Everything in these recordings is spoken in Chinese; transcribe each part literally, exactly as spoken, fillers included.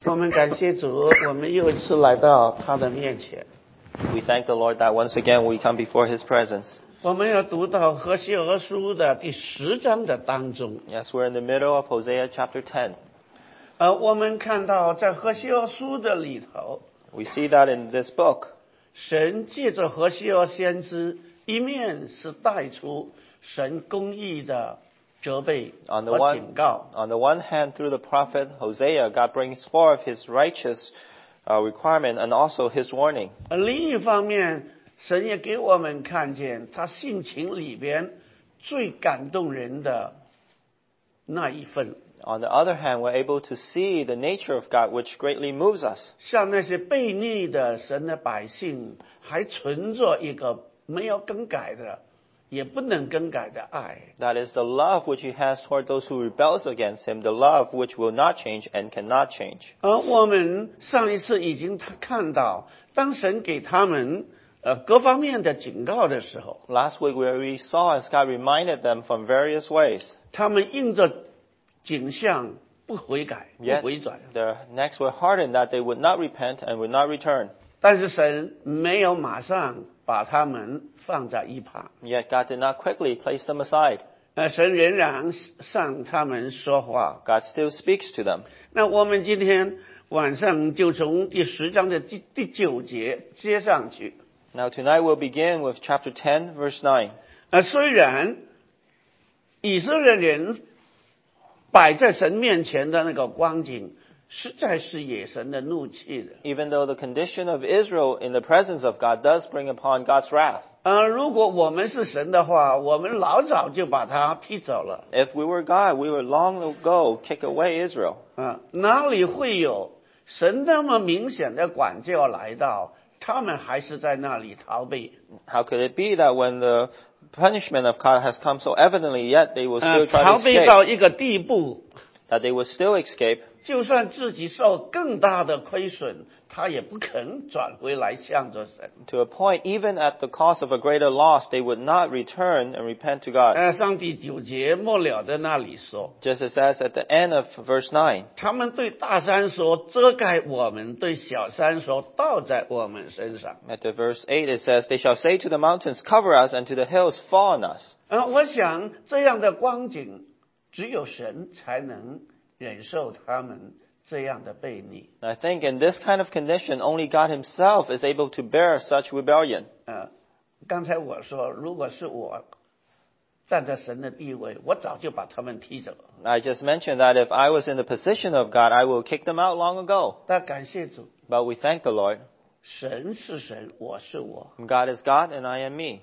我们感谢主，我们又一次来到他的面前。 We thank the Lord that once again we come before His presence. 我们要读到何西阿书的第十章的当中。 Yes, we're in the middle of Hosea chapter ten. 呃，我们看到在何西阿书的里头， We see that in this book, 神借着何西阿先知，一面是带出神公义的责备 on the 和 one, 警告， on the one hand, through the prophet Hosea, God brings forth His righteous uh, requirement and also His warning. 而另一方面，神也给我们看见他性情里边最感动人的那一份。 On the other hand, we're able to see the nature of God, which greatly moves us. 像那些悖逆的神的百姓，还存着一个没有更改的，也不能更改的爱。 That is the love which He has toward those who rebels against Him, the love which will not change and cannot change. 而我们上一次已经看到，当神给他们呃各方面的警告的时候， Last week we already saw as God reminded them from various ways. 他们应着景象不悔改，不 Yet 回转。 their necks were hardened that they would not repent and would not return. 但是神没有马上把他们放在一旁， Yet God did not quickly place them aside. 呃，神仍然向他们说话。 God still speaks to them. 那我们今天晚上就从第十章的第第九节接上去。 Now tonight we'll begin with chapter ten, verse nine. 呃，虽然以色列人摆在神面前的那个光景，实在是野神的怒气的。 Even though the condition of Israel in the presence of God does bring upon God's wrath. 呃，如果我们是神的话，我们老早就把他踢走了。 If we were God, we would long ago kick away Israel. 啊，哪里会有神那么明显的管教来到，他们还是在那里逃避？ How could it be that when the punishment of God has come so evidently, yet they will 呃， still try 逃 to 避 escape? 到一个地步， That they will still escape, 就算自己受更大的亏损，他也不肯转回来向着神。 to a point, even at the cost of a greater loss, they would not return and repent to God. 呃，上第九节末了的那里说， Just as says at the end of verse nine, 他们对大山说遮盖我们，对小山说倒在我们身上。 at the verse eight it says, They shall say to the mountains, Cover us, and to the hills, Fall on us. 呃，我想这样的光景，只有神才能忍受他们这样的悖逆。 And I think in this kind of condition, only God Himself is able to bear such rebellion. 呃，刚才我说，如果是我站在神的地位，我早就把他们踢走了。 I just mentioned that if I was in the position of God, I will kick them out long ago. 但感谢主， But we thank the Lord. 神是神，我是我， God is God, and I am me.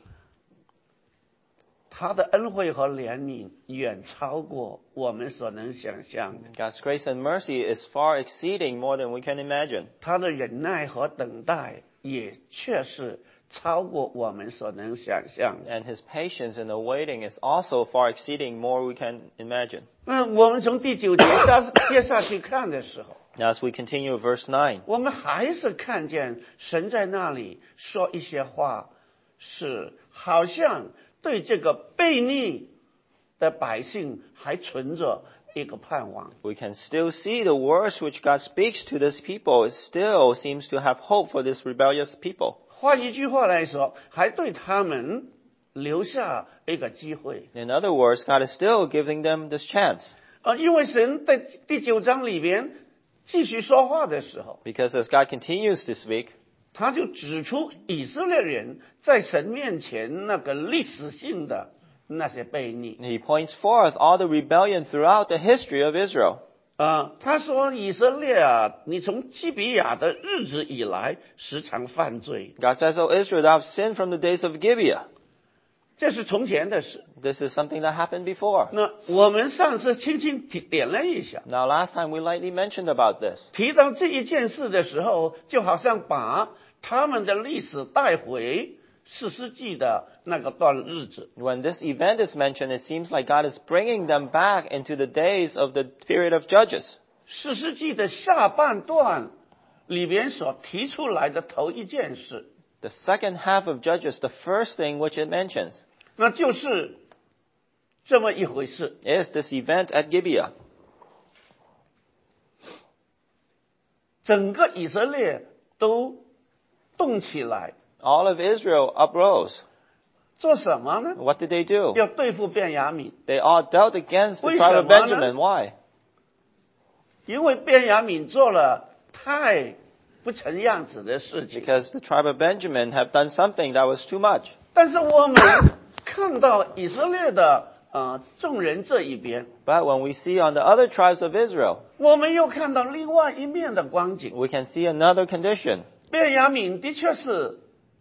他的恩惠和怜悯远超过我们所能想象的， God's grace and mercy is far exceeding more than we can imagine. 他的忍耐和等待也确实超过我们所能想象的。 And His patience in the waiting is also far exceeding more we can imagine. 那我们从第九节下接下去看的时候， Now, as we continue with verse nine, 我们还是看见神在那里说一些话，是好像对这个悖逆的百姓还存着一个盼望。 we can still see the words which God speaks to this people. It still seems to have hope for this rebellious people. 换一句话来说，还对他们留下一个机会。 In other words, God is still giving them this chance. 呃，因为神在第九章里边继续说话的时候， Because as God continues to speak, 他就指出以色列人在神面前那个历史性的那些悖逆。 He points forth all the rebellion throughout the history of Israel. 啊，他说以色列啊，你从基比亚的日子以来，时常犯罪， God says, O Israel, thou hast sinned from the days of Gibeah. 这是从前的事。 This is something that happened before. 那我们上次轻轻提点了一下， Now, last time we lightly mentioned about this. 提到这一件事的时候，就好像把他们的历史带回士师记的那个段日子。 When this event is mentioned, it seems like God is bringing them back into the days of the period of Judges. 士师记的下半段里边所提出来的头一件事， The second half of Judges, the first thing which it mentions, 那就是这么一回事。 is this event at Gibeah. 整个以色列都动起来， All of Israel uprose. 做什么呢？ What did they do? 要对付便雅悯， They all dealt against the 为 tribe of 什么呢？ Benjamin. Why? 因为便雅悯做了太不成样子的事情。 Because the tribe of Benjamin have done something that was too much. 但是我们看到以色列的呃众人这一边， But when we see on the other tribes of Israel, 我们又看到另外一面的光景。 we can see another condition. 便雅悯的确是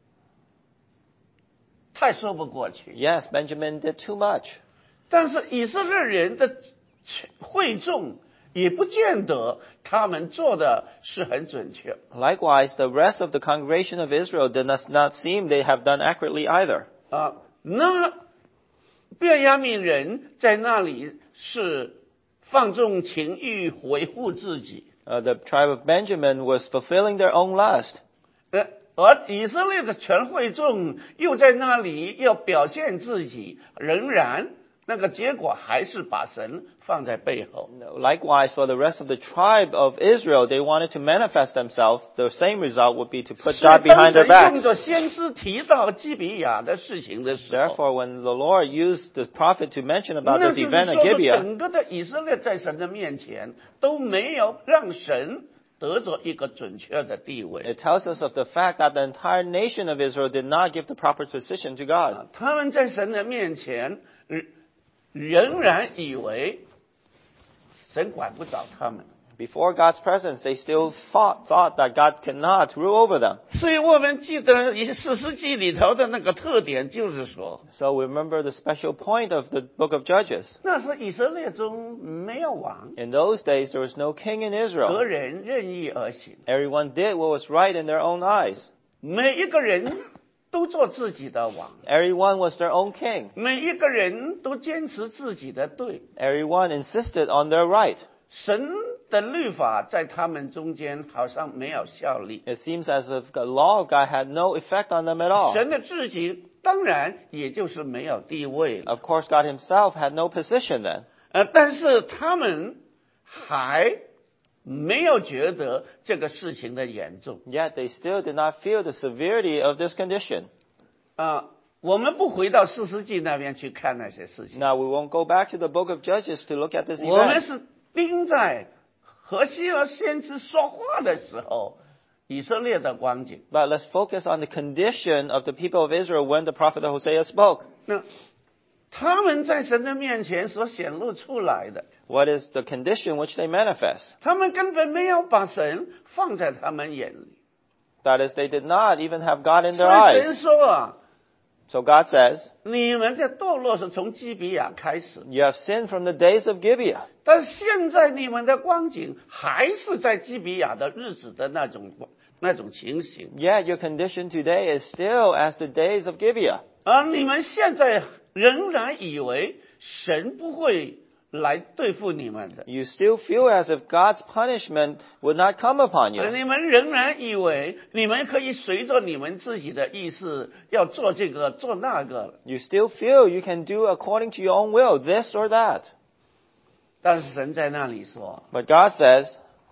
太说不过去， Yes, Benjamin did too much. 但是以色列人的会众也不见得他们做的是很准确。 Likewise, the rest of the congregation of Israel did not, not seem they have done accurately either. 啊，那便雅悯人在那里是放纵情欲，维护自己， Uh, the tribe of Benjamin was fulfilling their own lust. 呃，而以色列的全会众又在那里要表现自己，仍然那个结果还是把神放在背后。 Likewise, for the rest of the tribe of Israel, they wanted to manifest themselves. The same result would be to put 所以 God 当 behind 神 their backs. 用着先知提到基比亚的事情的时候， Therefore, when the Lord used the prophet to mention about 那 this 就是 event at 说， Gibeah, 整个的以色列在神的面前都没有让神得着一个准确的地位。 it tells us of the fact that the entire nation of Israel did not give the proper position to God. 他们在神的面前仍仍然以为神管不着他们。 Before God's presence, they still thought, thought that God cannot rule over them. 所以我们记得《士师记》里头的那个特点，就是说， So we remember the special point of the book of Judges. 那是以色列中没有王， In those days, there was no king in 个 Israel. 人任意而行， Everyone did what was right in their own eyes. 每一个人都做自己的王， Everyone was their own king. 每一个人都坚持自己的对。 Everyone insisted on their right. 神的律法在他们中间好像没有效力， It seems as if the law of God had no effect on them at all. 神的自己当然也就是没有地位了。 Of course, God himself had no position then. 呃，但是他们还没有觉得这个事情的严重 Yet they still did not feel the severity of this condition. 啊、我们不回到士师记那边去看那些事情， Now, we won't go back to the book of Judges to look at this 我们 event. 是盯在何西尔先知说话的时候，以色列的光景。 But let's focus on the condition of the people of Israel when the prophet Hosea spoke. 那他们在神的面前所显露出来的， What is the condition which they manifest? 他们根本没有把神放在他们眼里。 That is, they did not even have God in 所 their 以神 eyes. 说啊， So God says, 你们的堕落是从基比亚开始， you have sinned from the days of Gibeah. 但现在你们的光景还是在基比亚的日子的那种那种情形， Yet your condition today is still as the days of Gibeah. 而你们现在仍然以为神不会来对付你们的， You still feel as if God's punishment would not come upon 而 you. 你们仍然以为你们可以随着你们自己的意思要做这个做那个， You still feel you can do according to your own will, this or that. 但是神在那里说， But God says,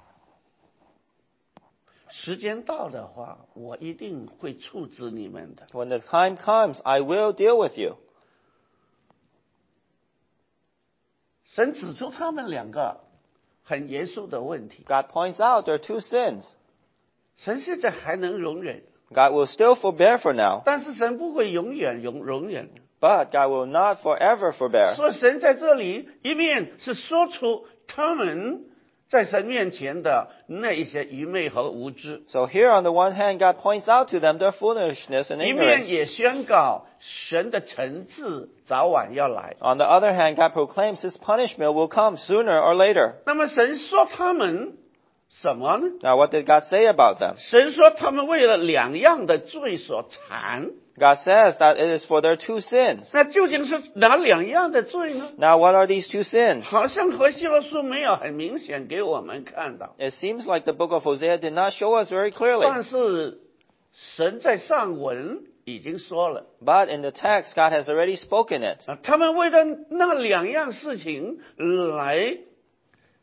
时间到的话，我一定会处置你们的。 when the time comes, I will deal with you. 神指出他们两个很严肃的问题， God points out there are two sins. 神现在还能容忍， God will still forbear for now, 但是神不会永远容容忍。 but God will not forever forbear. 所以神在这里一面是说出他们在神面前的那一些愚昧和无知， So here on the one hand, God points out to them their foolishness and 一面 ignorance. 也宣告神的惩治早晚要来。 On the other hand, God proclaims His punishment will come sooner or later. 那么神说他们什么呢？ Now, what did God say about them? 神说他们为了两样的罪所缠， God says that it is for their two sins. 那究竟是哪两样的罪呢？ Now, what are these two sins? 好像何西阿书没有很明显给我们看到， It seems like the book of Hosea did not show us very 但 clearly. 是神在上文已经说了。 But in the text, God has already spoken it. 啊，他们为了那两样事情来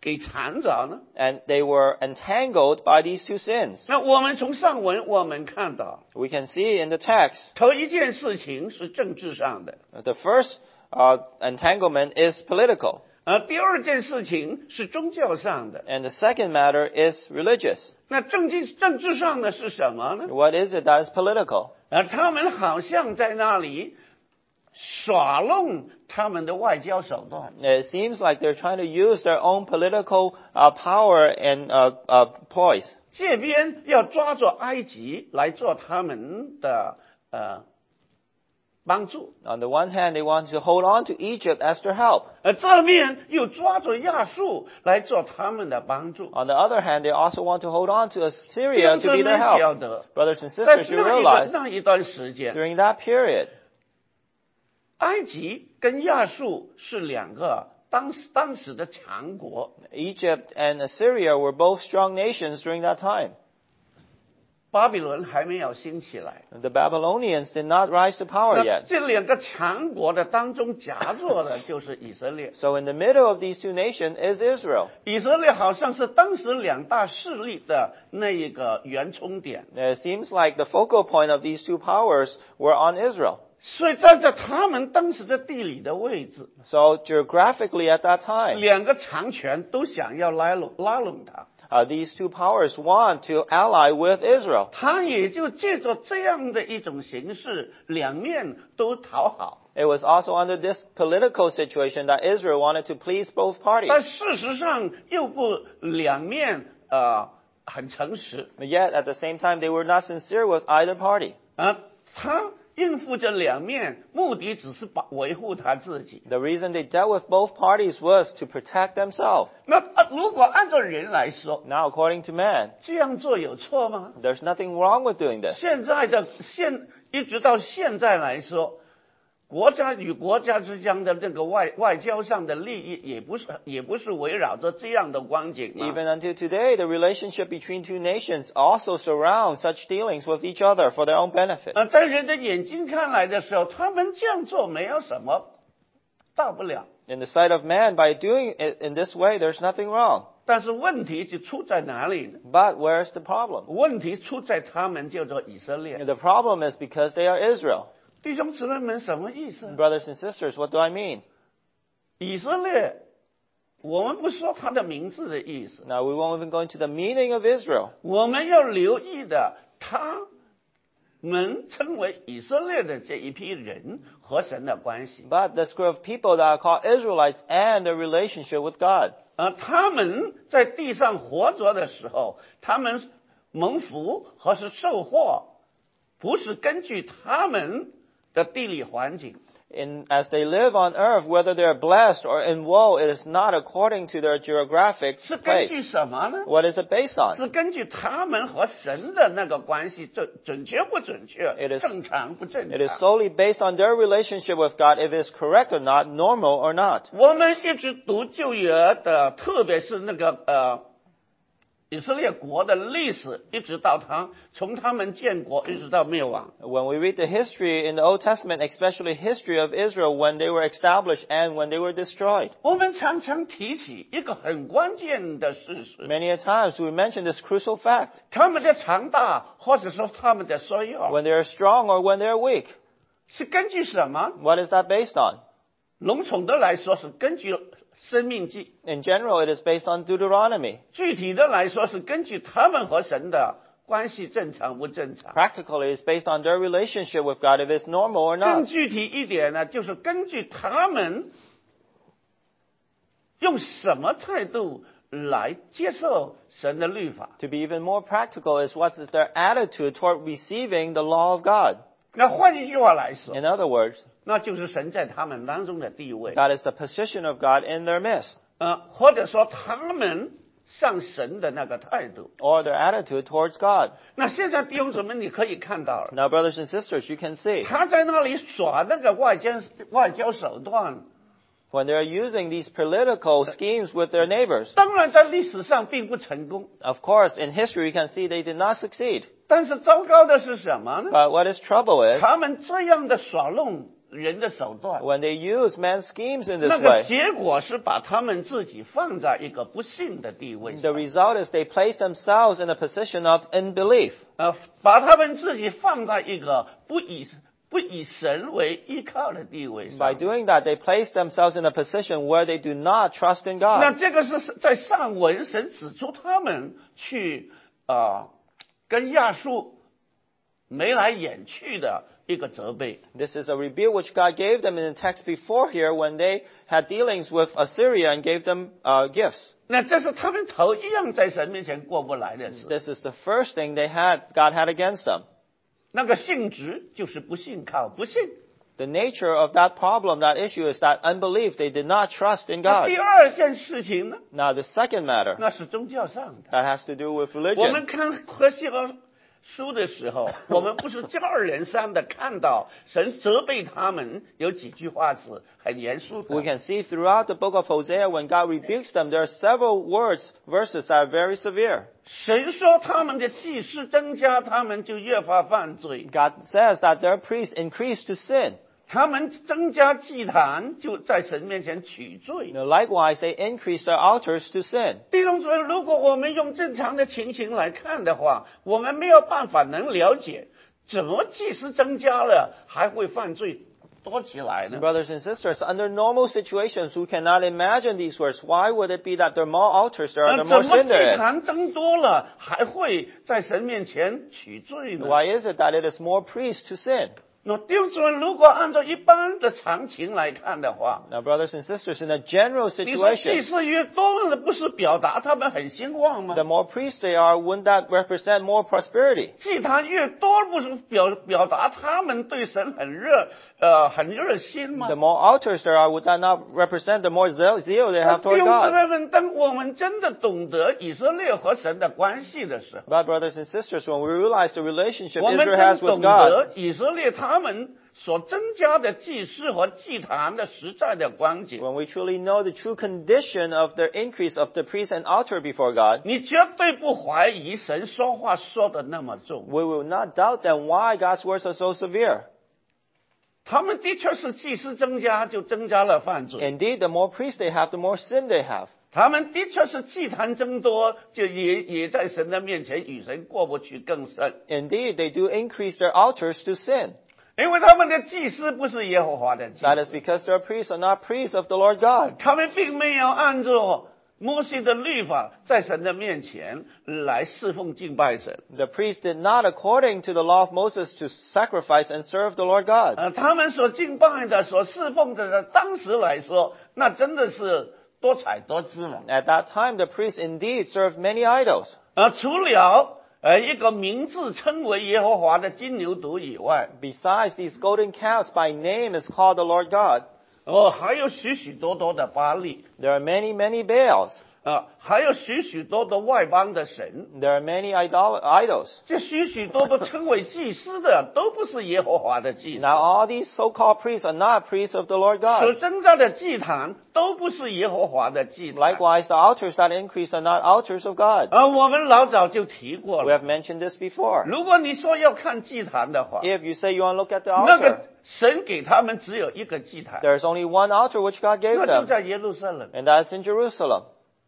给缠着呢？ And they were entangled by these two sins. 那我们从上文我们看到， We can see in the text, 头一件事情是政治上的， the first uh, entanglement is political. 而第二件事情是宗教上的。 And the second matter is religious. 那政治政治上的是什么呢？ What is it that is political? 而他们好像在那里耍弄他们的外交手段。 It seems like they're trying to use their own political uh, power and uh, uh, poise. 这边要抓住埃及来做他们的呃帮助， On the one hand, they want to hold on to Egypt as their help. 而这面又抓住亚述来做他们的帮助。 On the other hand, they also want to hold on to 弟 Assyria 兄 to 姊 be their 妹晓 help. 得， Brothers and 在 sisters, you 那一 realize 段那一段时间， during that period, 埃及跟亚述是两个当时当时的强国。 Egypt and Assyria were both strong nations during that time. 巴比伦还没有兴起来， The Babylonians did not rise to power 那 yet. 这两个强国的当中夹住的就是以色列。 So in the middle of these two nations is Israel. 以色列好像是当时两大势力的那一个圆冲点， It seems like the focal point of these two powers were on Israel. 所以站在他们当时的地理的位置， So geographically at that time, 两个强权都想要拉拢拉拢他， uh, these two powers want to ally with Israel. 他也就借着这样的一种形式，两面都讨好。 It was also under this political situation that Israel wanted to please both parties. 但事实上又不两面呃很诚实 But yet, at the same time, they were not sincere with either party. 啊，他应付着两面，目的只是保维护他自己。 The reason they dealt with both parties was to protect themselves. 那啊，如果按照人来说， Now, according to man, 这样做有错吗？ there's nothing wrong with doing this. 现在的现一直到现在来说，国家与国家之间的这个外外交上的利益，也不是也不是围绕着这样的光景啊。 Even until today, the relationship between two nations also surrounds such dealings with each other for their own benefit. 呃，在人的眼睛看来的时候，他们这样做没有什么大不了。 In the sight of man, by doing it in this way, there's nothing wrong. 但是问题就出在哪里呢？ But where's the problem? 问题出在他们叫做以色列。 The problem is because they are Israel. 弟兄姊妹们，什么意思？ Brothers and sisters, what do I mean? 以色列，我们不说他的名字的意思， Now, we won't even go into the meaning of Israel. 我们要留意的，他们称为以色列的这一批人和神的关系。 But the group of people that are called Israelites and their relationship with God. 而他们在地上活着的时候，他们蒙福和是受祸，不是根据他们的地理环境， In, as they live on earth, whether they're blessed or in woe, it is not according to their geographic 是根据 place. 什么呢？ What is it based on? 是根据他们和神的那个关系准准确不准确 It is- 正常不正 It is 常。 solely based on their relationship with God, if it is correct or not, normal or not. 我们一直读旧约的，特别是那个呃以色列国的历史，一直到他从他们建国一直到灭亡。 When we read the history in the Old Testament, especially history of Israel when they were established and when they were destroyed. 我们常常提起一个很关键的事实， Many a times we mention this crucial fact. 他们的强大或者说他们的衰弱， When they are strong or when they are weak. 是根据什么？ What is that based on? 笼统的来说是根据生命记， In general, it is based on Deuteronomy. 具体的来说是根据他们和神的关系正常不正常。 Practically, it's based on their relationship with God, if it's normal or 更 not. 具体一点呢，就是根据他们用什么态度来接受神的律法。 To be even more practical is what is their attitude toward receiving the law of God. 那换一句话来说， In other words, 那就是神在他们当中的地位， that is the position of God in their midst, 呃，或者说他们向神的那个态度。 or their attitude towards God. 那现在弟兄姊妹，你可以看到了， Now, brothers and sisters, you can see, 他在那里耍那个外交外交手段， when they're using these political schemes with their neighbors, 当然在历史上并不成功。 of course, in history, you can see they did not succeed. 但是糟糕的是什么呢？ But what is trouble is, 他们这样的耍弄， 人的手段， when they use man's schemes in 那 this 个 way, 结果是把他们自己放在一个不幸的地位 the 上， result is they place themselves in a position of unbelief. 呃，把他们自己放在一个不以不以神为依靠的地位 By 上。 doing that, they place themselves in a position where they do not trust in 那 God. 这个是在上文神指出他们去啊、呃、跟亚述眉来眼去的一个责备。 This is a rebuke which God gave them in the text before here when they had dealings with Assyria and gave them uh, gifts. 那这是他们头一样在神面前过不来的事。 This is the first thing they had, God had against them. 那个性质就是不信靠，不信。 The nature of that problem, that issue, is that unbelief. They did not trust in 那 God. 第二件事情呢， Now, the second matter, 那是宗教上的。 that has to do with 我 religion. 们看何西阿书的时候，我们不是接二连三的看到神责备他们，有几句话是很严肃 We 的。 can see throughout the book of Hosea when God rebukes them, there are several words, verses that are very severe. 神说他们的祭司增加，他们就越发犯罪； God says that their priests increase to sin. 他们增加祭坛，就在神面前取罪。 You know, likewise, they increase their altars to sin. 弟兄姊妹，如果我们用正常的情形来看的话，我们没有办法能了解，怎么祭司增加了还会犯罪多起来呢？ Brothers and sisters, under normal situations, we cannot imagine these words. Why would it be that there are more altars there and 呃 the 怎 more 么 sin 祭 there is? 坛增多了，还会在神面前取罪呢？ Why is it that it is more priests to sin? 那弟兄姊妹，如果按照一般的常情来看的话， Now, brothers and sisters, in a general 你说祭 situation, 司越多了，不是表达他们很兴旺吗 the？more priests they are, wouldn't that represent more prosperity? 祭坛越多，不是表表达他们对神很热，呃，很热心吗 The？more altars there are, would that not represent the more zeal, zeal they 那 have 弟 toward 兄姊 God? 妹们，当我们真的懂得以色列和神的关系的时候， But, brothers and sisters, when we realize the relationship 我们 Israel 真 has with 懂 God, 得以色列他们所增加的祭司和祭坛的实在的光景。 when we truly know the true condition of the increase of the priest and altar before God, 你绝对不怀疑神说话说的那么重， we will not doubt then why God's words are so severe. 他们的确是祭司增加就增加了犯罪， Indeed, the more priests they have, the more sin they have. 他们的确是祭坛增多，就也也在神的面前与神过不去更甚， Indeed, they do increase their altars to sin. 因为他们的祭司不是耶和华的祭 That is 司， because their priests are not priests of the Lord God. 他们并没有按照摩西的律法在神的面前来侍奉敬拜神。 The priests did not, according to the law of Moses, to sacrifice and serve the Lord God. 呃，他们所敬拜的、所侍奉的，当时来说，那真的是多彩多姿了。 At that time, the priests indeed served many idols. 呃，除了呃一个名字称为耶和华的金牛犊以外， Besides, these golden calves by name is called the Lord God. 哦，还有许许多多的巴力， There are many, many Baals. 啊，还有许许多多外邦的神， There are many idol- idols. 这许许多多称为祭司的，都不是耶和华的祭司。 Now, all these so-called priests are not priests of the Lord 所 God. 增加的祭坛都不是耶和华的祭坛。 Likewise, the altars that increase are not altars of God. 啊，我们老早就提过 We 了。 have mentioned this before. 如果你说要看祭坛的话， If you say you want to look at the 那 altar, 个神给他们只有一个祭坛， there is only one altar which God gave 那就 them, 在耶路撒冷。 and that is in Jerusalem.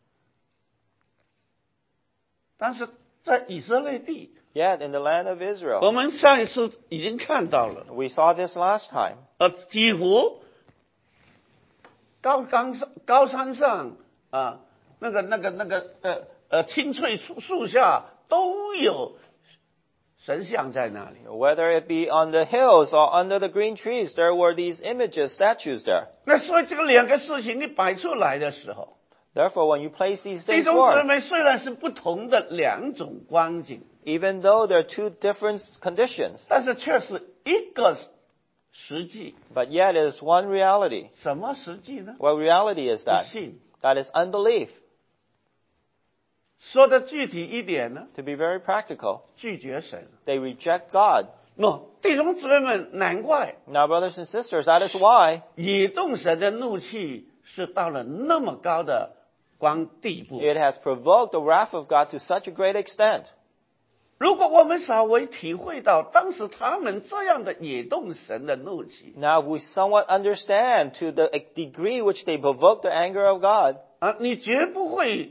但是在以色列地， Yet, in the land of 我 Israel, 们上一次已经看到了， we saw this last time. 呃，几乎高冈上高山上啊，那个那个那个呃呃青翠树树下都有神像在那里。 Whether it be on the hills or under the green trees, there were these images, statues there. 那所以这个两个事情你摆出来的时候， Therefore, when you place these 弟 things 兄姊 forth, 妹虽然是不同的两种光景， even though there are two different conditions, 但是却是一个实际。 but yet it is one reality. 什么实际呢？ What reality is 不 that? 信。 That is unbelief. 说的具体一点呢， To be very practical, 拒绝神。 they reject God. 喏，弟兄姊妹们，难怪 Now, brothers and sisters, that is why 以动神的怒气是到了那么高的光地步。 it has provoked the wrath of God to such a great extent. 如果我们稍微体会到当时他们这样的惹动神的怒气， Now, if we somewhat understand to the degree which they provoked the anger of God, 啊，你绝不会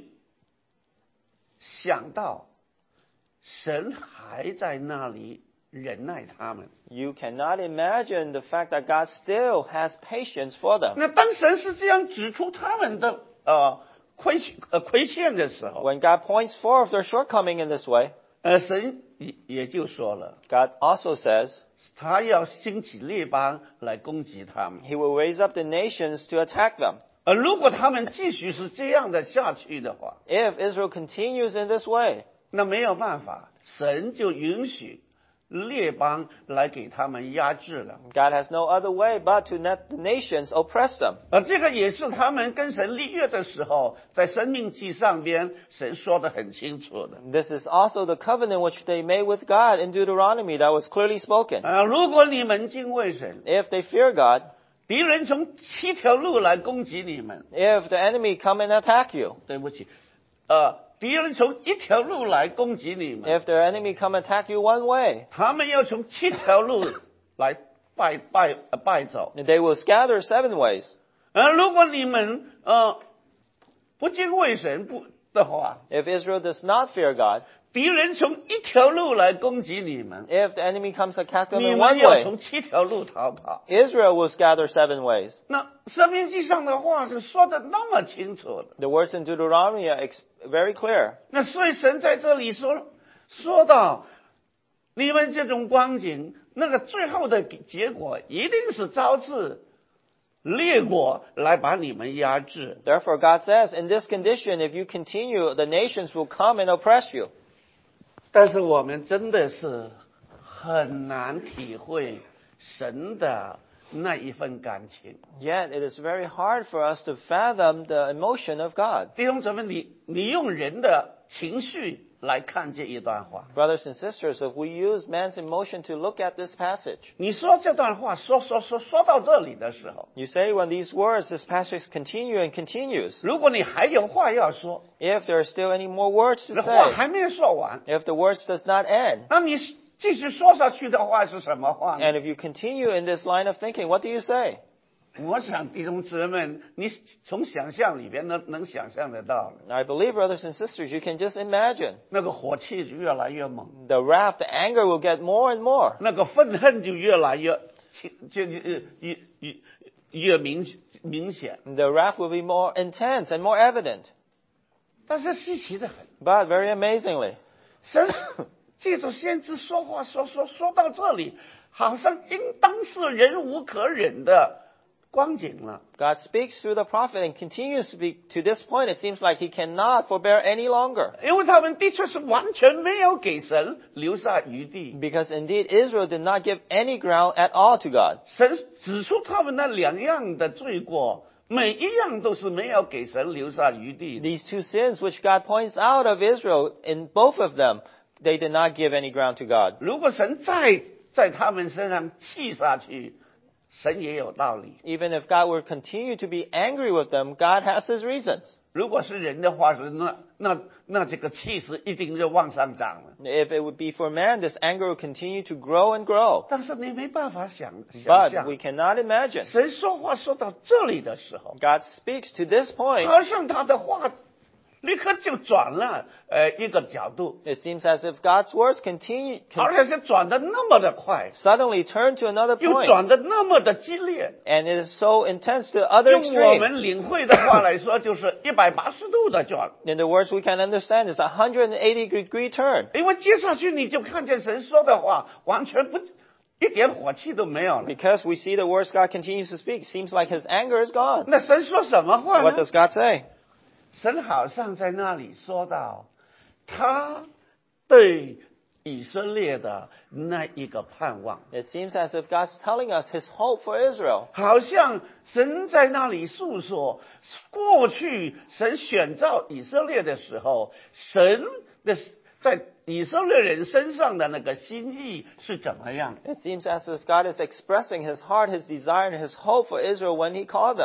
想到神还在那里忍耐他们。 you cannot imagine the fact that God still has patience for them. 那当神是这样指出他们的呃亏呃亏欠的时候， When God points forth their shortcoming in this way, 呃，神也也就说了， God also says 他要兴起列邦来攻击他们。 He will raise up the nations to attack them. 呃，如果他们继续是这样的下去的话， If Israel continues in this way, 那没有办法，神就允许列邦来给他们压制了。 God has no other way but to let the nations oppress them. 呃，这个也是他们跟神立约的时候，在生命记上边神说得很清楚的。 This is also the covenant which they made with God in Deuteronomy that was clearly spoken. 啊、如果你们敬畏神， If they fear God, 敌人从七条路来攻击你们， if the enemy come and attack you, 对不起，呃，敌人从一条路来攻击你们， if the enemy come attack you one way, 他们要从七条路来败败呃败走。 they will scatter seven ways. 而如果你们呃不敬畏神不的话， If Israel does not fear God, 敌人从一条路来攻击你们， if the enemy comes attack them 你 in 们 one 要 way, 从七条路逃跑。 Israel will scatter seven ways. 那生命记上的话是说的那么清楚的， The words in Deuteronomy are ex- very clear. 那所以神在这里说说到你们这种光景，那个最后的结果一定是招致列国来把你们压制。 Therefore, God says, in this condition, if you continue, the nations will come and oppress you. 但是我们真的是很难体会神的那一份感情。 Yet, it is very hard for us to fathom the emotion of God. 弟兄姊妹，你你用人的情绪来看这一段话， Brothers and sisters, if we use man's emotion to look at this passage, 你说这段话说说说说到这里的时候， you say when these words, this passage continue and continues, 如果你还有话要说， if there are still any more words to 这话 say, 还没有说完， if the words does not end, 那你继续说下去的话是什么话呢？ and if you continue in this line of thinking, what do you say? 我想弟兄姊妹，你从想象里边能能想象得到的， I believe, brothers and sisters, you can just imagine. 那个火气越来越猛， The wrath, the anger will get more and more. 那个愤恨就越来越清就越越越越明明显。 The wrath will be more intense and more evident. 但是稀奇的很， But very amazingly, 神借着先知说话说说说到这里，好像应当是忍无可忍的光景了。 God speaks through the prophet and continues to speak to this point. It seems like he cannot forbear any longer. 因为他们的确是完全没有给神留下余地， Because indeed, Israel did not give any ground at all to God. 神指出他们那两样的罪过，每一样都是没有给神留下余地的。 These two sins which God points out of Israel, in both of them, they did not give any ground to God. 如果神再在他们身上气下去，神也有道理。 Even if God were to continue to be angry with them, God has his reasons. 如果是人的话，是那那那这个气势一定就往上涨了。 If it would be for man, this anger would continue to grow and grow. 但是你没办法想想 But 象 we，cannot imagine. 神说话说到这里的时候， God speaks to this point. 好像他的话立刻就转了呃一个角度， It seems as if God's words continue, 而 con- 且是转的那么的快， suddenly turn to another 又 point. 转的那么的激烈。 And it is so intense to the other 用我 extreme. 们领会的话来说，就是一百八十度的转。 In the words we can understand, it's a one hundred eighty degree turn. 因为接下去你就看见神说的话，完全不一点火气都没有了。 Because we see the words God continues to speak, seems like his anger is gone. 那神说什么话 What 呢？ does God say? 神好像在那里说到，他对以色列的那一个盼望， It seems as if God's telling us his hope for Israel. 好像神在那里诉说过去神选召以色列的时候，神的在以色列人身上的那个心意是怎么样的。 It seems as if God is expressing his heart, his desire, and his hope for Israel when he called them.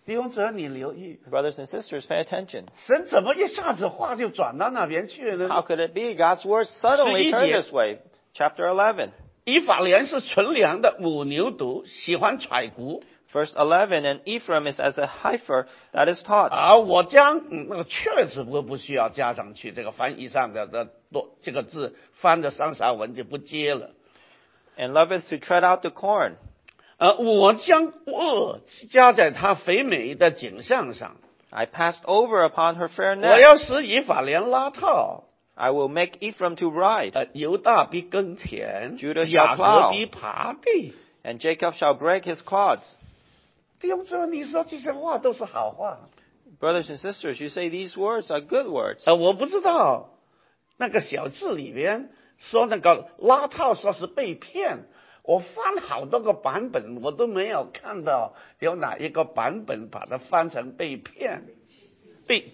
弟兄姊妹，你留意， Brothers and sisters, pay attention. 神怎么一下子话就转到那边去了 How 呢？ could it be? God's word suddenly turned this way. Chapter eleven. 以法莲是纯良的母牛犊，喜欢踹骨。 Verse eleven, and Ephraim is as a heifer that is taught. 而我将、嗯、那个确实不不需要加上去，这个翻译上的的多这个字翻的上下文就不接了。 And loveth to tread out the corn. 呃，我将恶加在他肥美的景象上， I passed over upon her fair 我 neck. 要使以法莲拉套， I will make Ephraim to ride, 呃，犹大必耕田， Judah shall 雅各 plow 必耙地。 and Jacob shall break his clods. 弟兄姊妹，你说这些话都是好话。 Brothers and sisters, you say these words are good words. 呃，我不知道那个小字里边说那个拉套说是被骗，我翻好多个版本，我都没有看到有哪一个版本把它翻成被骗，被，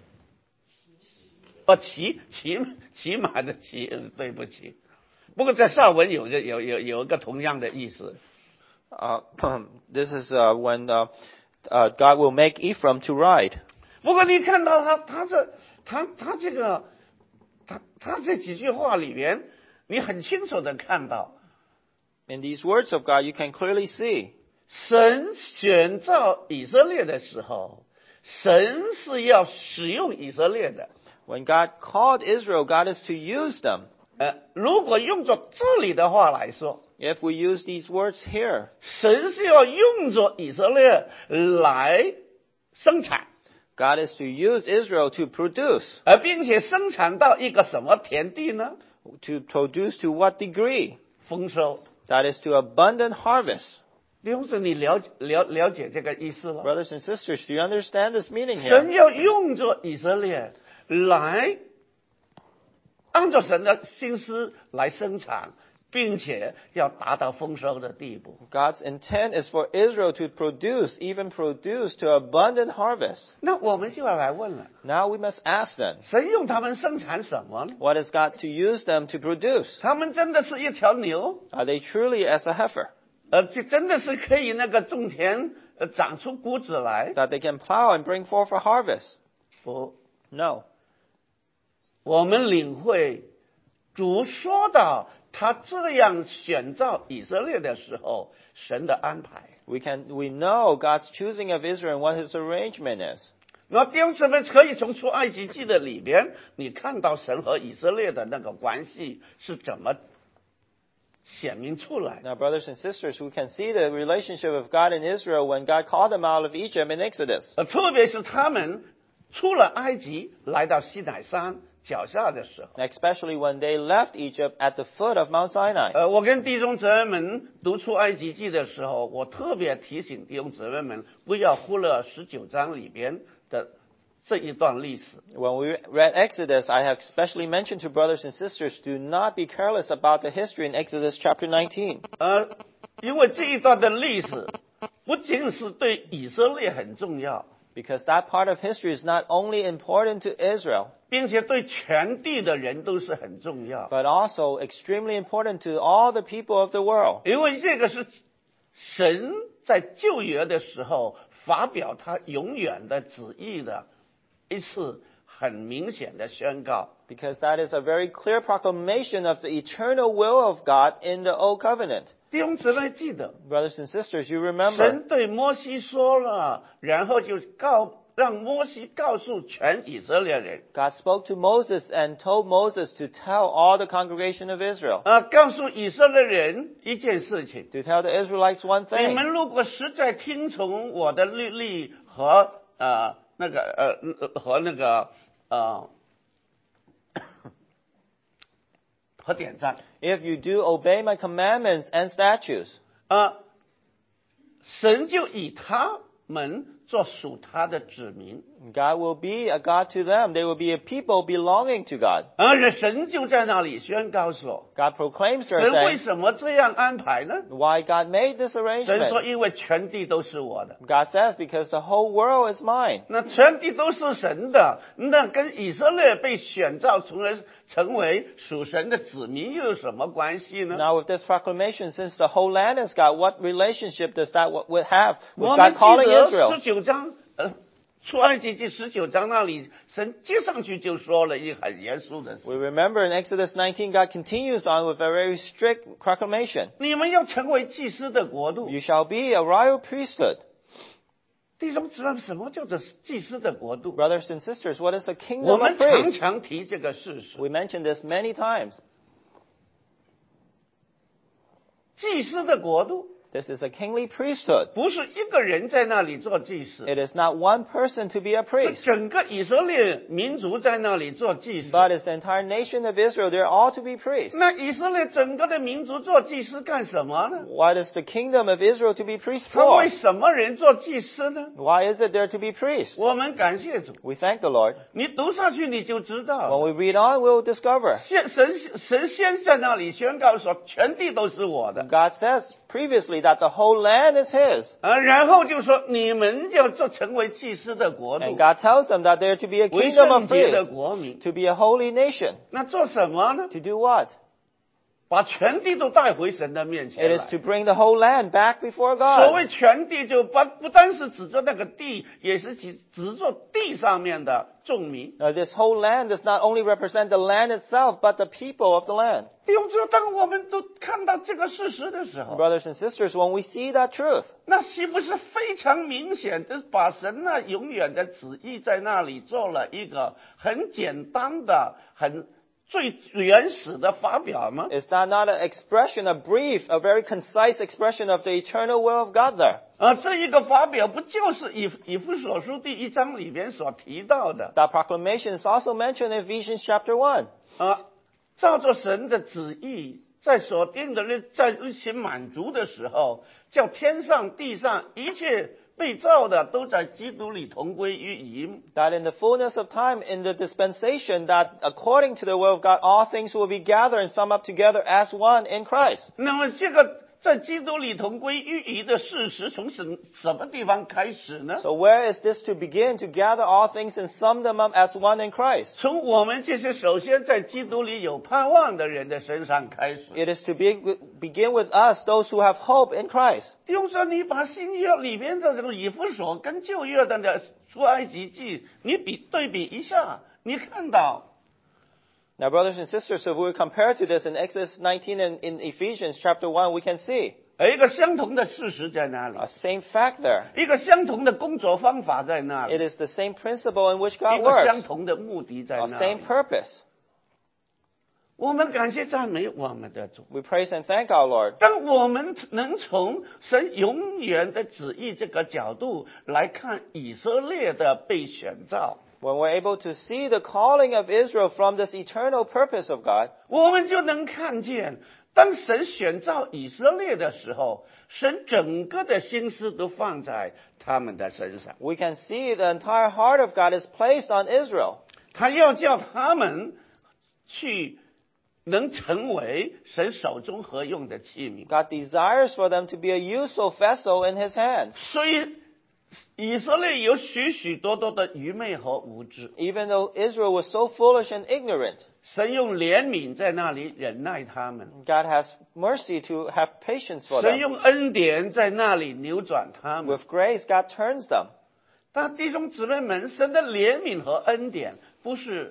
哦，骑骑骑马的骑，对不起。不过在上文有个有有有一个同样的意思。 Uh, this is uh, when uh, uh, God will make Ephraim to ride. 不过你看到他他这他他这个他他这几句话里边，你很清楚的看到。 In these words of God, you can clearly see 神选造以色列的时候，神是要使用以色列的。 when God called Israel, God is to use them. 呃，如果用作这里的话来说， If we use these words here, 神是要用作以色列来生产， God is to use Israel to produce. 而并且生产到一个什么田地呢？ To produce to what degree? 丰收。 That is to abundant harvest. 弟兄姊妹，你了解了了解这个意思吗？ Brothers and sisters, do you understand this meaning 神 here? 要用作以色列来按照神的心思来生产，并且要达到丰收的地步。 God's intent is for Israel to produce, even produce to abundant harvest. 那我们就要来问了， Now we must ask them, 神用他们生产什么呢？ what is God to use them to produce? 他们真的是一条牛， Are they truly as a heifer, 呃，这真的是可以那个种田，呃，长出谷子来？ that they can plow and bring forth a harvest? 不， No. 我们领会主说到他这样选造以色列的时候，神的安排。 We can, we know God's choosing of Israel and what His arrangement is. 那弟兄姊妹可以从出埃及记的里边，你看到神和以色列的那个关系是怎么显明出来的。 Now, brothers and sisters, we can see the relationship of God and Israel when God called them out of Egypt in Exodus. 呃，特别是他们出了埃及，来到西乃山脚下的时候， Especially when they left Egypt at the foot of Mount Sinai. 呃，我跟弟兄姊妹们读出埃及记的时候，我特别提醒弟兄姊妹们不要忽略十九章里边的这一段历史。 When we read Exodus, I have especially mentioned to brothers and sisters, do not be careless about the history in Exodus chapter nineteen. 呃，因为这一段的历史不仅是对以色列很重要， Because that part of history is not only important to Israel, 并且对全地的人都是很重要。 but also extremely important to all the people of the world. 因为这个是神在旧约的时候发表他永远的旨意的一次很明显的宣告。 Because that is a very clear proclamation of the eternal will of God in the Old Covenant. 弟兄姊妹记得， Brothers and sisters, you remember, 神对摩西说了，然后就告让摩西告诉全以色列人， God spoke to Moses and told Moses to tell all the congregation of Israel, 啊，告诉以色列人一件事情： to tell the Israelites one 你 thing. 们如果实在听从我的律例和呃那个呃和那个呃和典章， If you do obey my commandments and statutes, 啊，神就以他们做属他的子民， God will be a God to them. They will be a people belonging to God. 而且神就在那里宣告说， God proclaims there, 神为 saying, 什么这样安排呢？ why God made this 神说， arrangement. 因为全地都是我的。 God says, because the whole world is mine. 那全地都是神的，那跟以色列被选召从而成为属神的子民又有什么关系呢？ Now with this proclamation, since the whole land is God, what relationship does that w- w- have with 我们 God 记 calling 得 Israel? 十九九章，呃，出埃及记十九章那里，神接上去就说了一个很严肃的事。 We remember in Exodus nineteen, God continues on with a very strict proclamation. 你们要成为祭司的国度。 You shall be a royal priesthood. 弟兄姊妹，什么叫做祭司的国度？ Brothers and sisters, what is a 我 kingdom 们 of 常 priests? 常提这个事实。 We mentioned this many times. 祭司的国度 This is a kingly priesthood. 不是一个人在那里做祭司， It is not one person to be a 是 priest, 整个以色列民族在那里做祭司。 but it's the entire nation of Israel. They're all to be priests. 那以色列整个的民族做祭司干什么呢？ What is the kingdom of Israel to be priests 他 for? 为什么人做祭司呢？ Why is it there to be priests? 我们感谢主， We thank the Lord. 你读下去你就知 When 道。 we read on, we'll discover. 先神神先在那里宣告说，全地都是我的。 God says previously that the whole land is His. 啊，然后就说你们要做成为祭司的国 And 度， God tells them that they're to be a 为 kingdom 圣 of 洁的 priests, 国民。 to be a holy nation. 那做什么呢？ To do what? 把全地都带回神的面前 It 来 is。to bring the whole land back before 所 God. 谓全地，就不不单是指着那个地，也是指指着地上面的众民。 Now, this whole land does not only represent the land itself, but the people of the land. 弟兄姊妹，当我们都看到这个事实的时候， Brothers and sisters, when we see that truth, 那岂不是非常明显的把神那永远的旨意在那里做了一个很简单的、很最原始的发表吗？ is that not an expression, a brief, a very concise expression of the eternal will of God there? 啊，这一个发表不就是以以弗所书第一章里边所提到的 That proclamation is also mentioned in Ephesians chapter one. 啊？照着神的旨意，在所定的日在日期满足的时候，叫天上地上一切被造的都在基督里同归于一。 That in the fullness of time, in the dispensation, that according to the will of God, all things will be gathered and summed up together as one in Christ. 那么这个在基督里同归于一的事实，从什什么地方开始呢？ So where is this to begin, to gather all things and sum them up as one in Christ? 从我们这些首先在基督里有盼望的人的身上开始。 It is to be, begin with us, those who have hope in Christ. 弟兄说，你把新约里边的这个以弗所跟旧约的那出埃及记，你比对比一下，你看到 Now, brothers and sisters, so if we compare to this in Exodus nineteen and in Ephesians chapter one, we can see 有一个相同的事实在那里， a same fact there. 一个相同的工作方法在那 It 里， is the same principle in which God 一个相 works, 同的目的在 a 那 same 里。 purpose. 我们感谢赞美我们的主。 We praise and thank our Lord. 当我们能从神永远的旨意这个角度来看以色列的被选召， When we're able to see the calling of Israel from this eternal purpose of God, 我们就能看见，当神选召以色列的时候，神整个的心思都放在他们的身上， we can see the entire heart of God is placed on Israel. 他要叫他们去能成为神手中合用的器皿。 God desires for them to be a useful vessel in His hands. 所以以色列有许许多多的愚昧和无知， Even though Israel was so foolish and ignorant, 神用怜悯在那里忍耐他们， God has mercy to have patience for 神 them. 用恩典在那里扭转他们。 With grace, God turns them. 但弟兄姊妹们，神的怜悯和恩典不是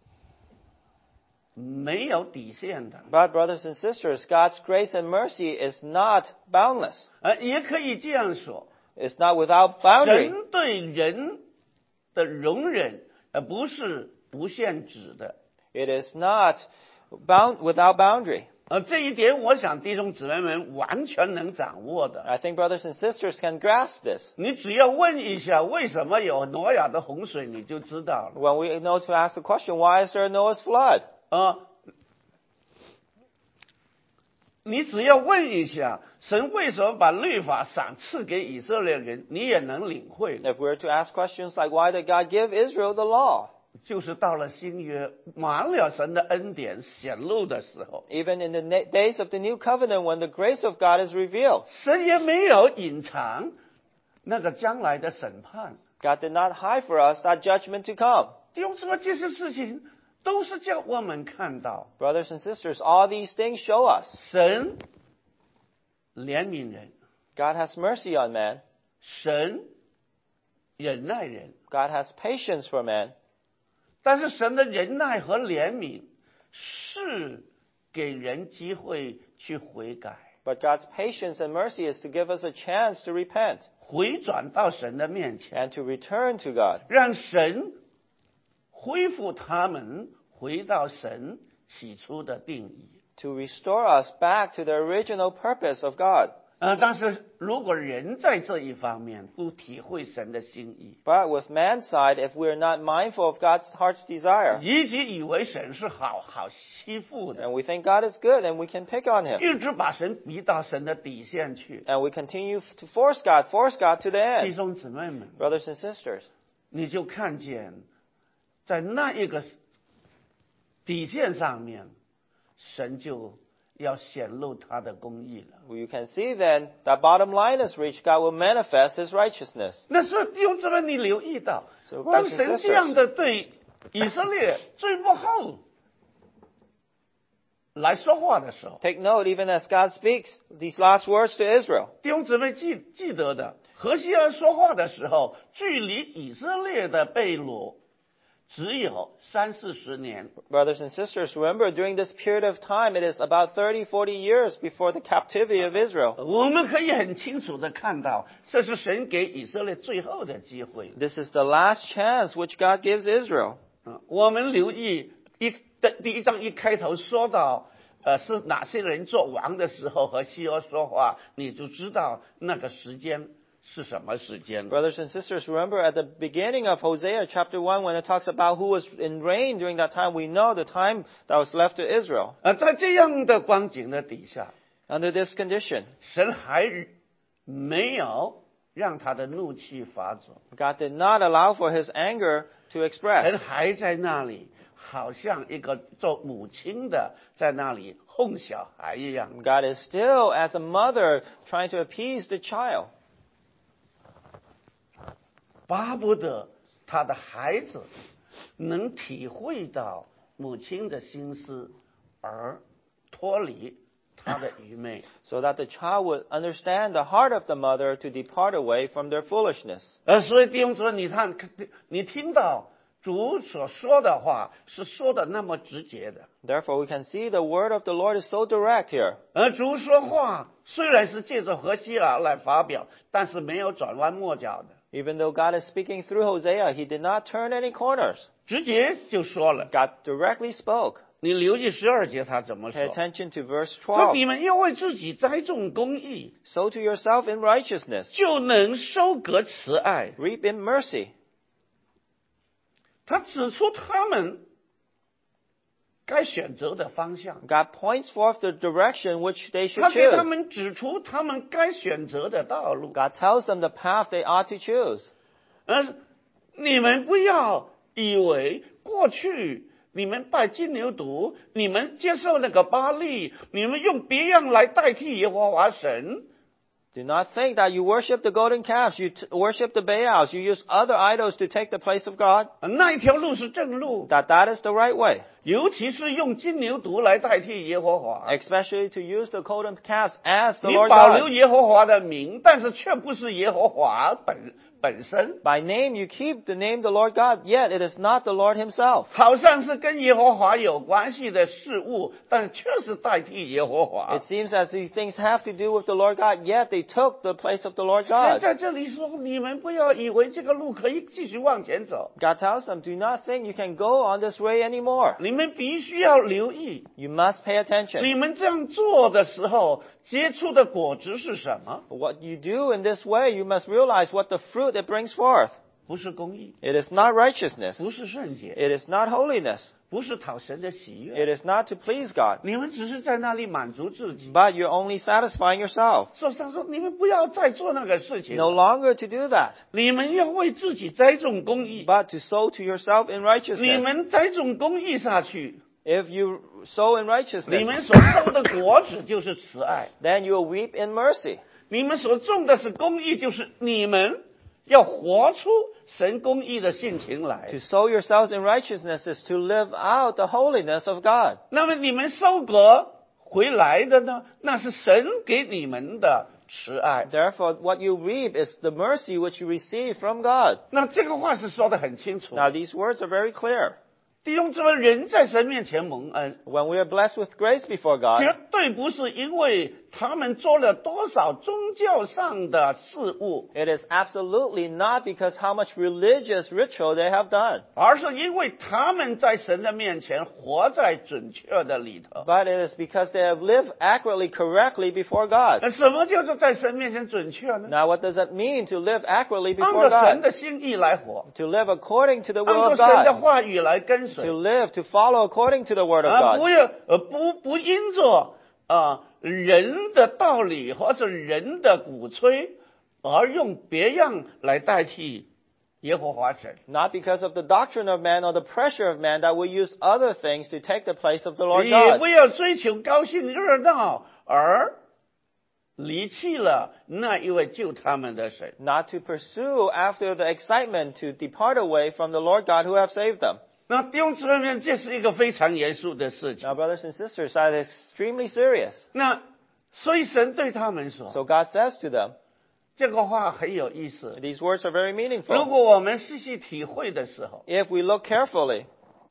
没有底线的， But brothers and sisters, God's grace and mercy is not boundless. 呃，也可以这样说， It's not without boundary. 神对人的容忍，呃，不是不限制的。 It is not bound without boundary. 呃，这一点我想弟兄姊妹们完全能掌握的。 I think brothers and sisters can grasp this. 你只要问一下为什么有挪亚的洪水，你就知道了。 When we know to ask the question, why is there Noah's flood? 啊，你只要问一下，神为什么把律法赏赐给以色列人，你也能领会。 If we were to ask questions like, why did God give Israel the law? 就是到了新约，满了神的恩典显露的时候， Even in the na- days of the new covenant, when the grace of God is revealed, 神也没有隐藏那个将来的审判。 God did not hide for us that judgment to come. 弟兄姊妹，这些事情都是叫我们看到 Brothers and sisters, all these things show us 神怜悯人， God has mercy on man. 神忍耐人， God has patience for man, 但是神的忍耐和怜悯是给人机会去悔改， but God's patience and mercy is to give us a chance to repent 回转到神的面前， and to return to God, 让神恢复他们回到神起初的定义。 to restore us back to the original purpose of God. 呃，但是如果人在这一方面不体会神的心意， But with man's side, if we're not mindful of God's heart's desire, 以及以为神是好好欺负的， and we think God is good and we can pick on him, 一直把神逼到神的底线去。 and we continue to force God, force God to the 弟 end. 兄姊妹们， Brothers and sisters, 你就看见在那一个底线上面，神就要显露他的公义了。 you can see then that bottom line is reached, God will manifest his righteousness. 那时候弟兄姊妹，你留意到， So, 当 brothers and 神这样 sisters, 的对以色列最幕后来说话的时候， take note, even as God speaks these last words to Israel, 弟兄姊妹记记得的，何西阿说话的时候，距离以色列的被掳只有三四十年。 brothers and sisters, remember during this period of time, it is about thirty, forty years before the captivity of Israel. 我们可以很清楚的看到，这是神给以色列最后的机会。 This is the last chance which God gives Israel. 啊，我们留意一的第一章一开头说到，呃，是哪些人做王的时候和西欧说话，你就知道那个时间是什么时间。 Brothers and sisters, remember at the beginning of Hosea chapter one, when it talks about who was in reign during that time, we know the time that was left to Israel. 呃，在这样的光景的底下， Under this condition, 神还没有让他的怒气发作， God did not allow for his anger to 神 express. 还在那里，好像一个做母亲的在那里哄小孩一样。 God is still, as a mother, trying to appease the child. 巴不得他的孩子能体会到母亲的心思，而脱离他的愚昧。 So that the child would understand the heart of the mother to depart away from their foolishness. 呃，所以弟兄姊妹，你看，你听到主所说的话是说的那么直接的。 Therefore, we can see the word of the Lord is so direct here. 而主说话虽然是借着何西阿来发表，但是没有转弯抹角的， Even though God is speaking through Hosea, he did not turn any corners. 直接就说了。 God directly spoke. 你留意十二节他怎么 Pay 说？ attention to verse 说 twelve. 你们要为自己栽种公义， Sow to yourself in righteousness. 就能收割慈爱。 Reap in mercy. 他指出他们该选择的方向， God points forth the direction which they 他 should 给他 choose. 们指出他们该选择的道路。 God tells them the path they ought to choose. 而你们不要以为过去你们拜金牛犊，你们接受那个巴力，你们用别样来代替耶和华神。 Do not think that you worship the golden calves, you t- worship the Baals, you use other idols to take the place of God. 那一条路是正路， That that is the right way. 尤其是用金牛犊来代替耶和华。 Especially to use the golden calves as the 你 Lord 保留 God. 耶和华的名，但是却不是耶和华本本身， By name you keep the name the Lord God, yet it is not the Lord himself. 好像是跟耶和华有关系的事物，但却是代替耶和华 It。seems as these things have to do with the Lord God, yet they took the place of the Lord 神 God. 在这里说，你们不要以为这个路可以继续往前走， God tells them, do not think you can go on this way anymore. 你们必须要留意， You must pay attention. 你们这样做的时候结出的果子是什么？ What you do in this way, you must realize what the fruit it brings forth. 不是公义， It is not righteousness. 不是圣洁， It is not holiness. 不是讨神的喜悦。 It is not to please God. 你们只是在那里满足自己。 But you're only satisfying yourself. 所以他说，你们不要再做那个事情， No longer to do that, 你们要为自己栽种公义。 but to sow to yourself in 你 righteousness. 们栽种公义下去， If you sow in 你 righteousness, 们所收的果子就是慈爱。 then you will reap in mercy. 你们所种的是公义，就是你们要活出神公义的性情来 To。sow yourselves in righteousness is to live out the holiness of God. 那么你们收割回来的呢？那是神给你们的慈爱。 Therefore, what you reap is the mercy which you receive from God. 那这个话是说得很清楚。 Now, these words are very clear. 弟兄姊妹，人在神面前蒙恩， When we are blessed with grace before 绝 God, 对不是因为他们做了多少宗教上的事物， it is absolutely not because how much religious ritual they have done, 而是因为他们在神的面前活在准确的里头。 but it is because they have lived accurately, correctly before God. 那什么叫做在神面前准确呢？ Now, what does it mean to live accurately 按 before 照神 God? 的心意来活， To live according to the 按 will 照 of 神的 God. 话语来跟 To 随， live, to follow according to the word of 啊，不 God. 要呃不不因着啊人的道理或者人的鼓吹，而用别样来代替耶和华神。 Not because of the doctrine of man or the pressure of man that we use other things to take the place of the Lord 也 God. 不要追求高兴热闹而离弃了那一位救他们的神。 Not to pursue after the excitement to depart away from the Lord God who have saved them. 那弟兄姊妹们，这是一个非常严肃的事情。 Now, brothers and sisters, that is extremely serious. 那所以神对他们说， So God says to them, 这个话很有意思。 these words are very 如 meaningful. 果我们细细体会的时候， If we look carefully,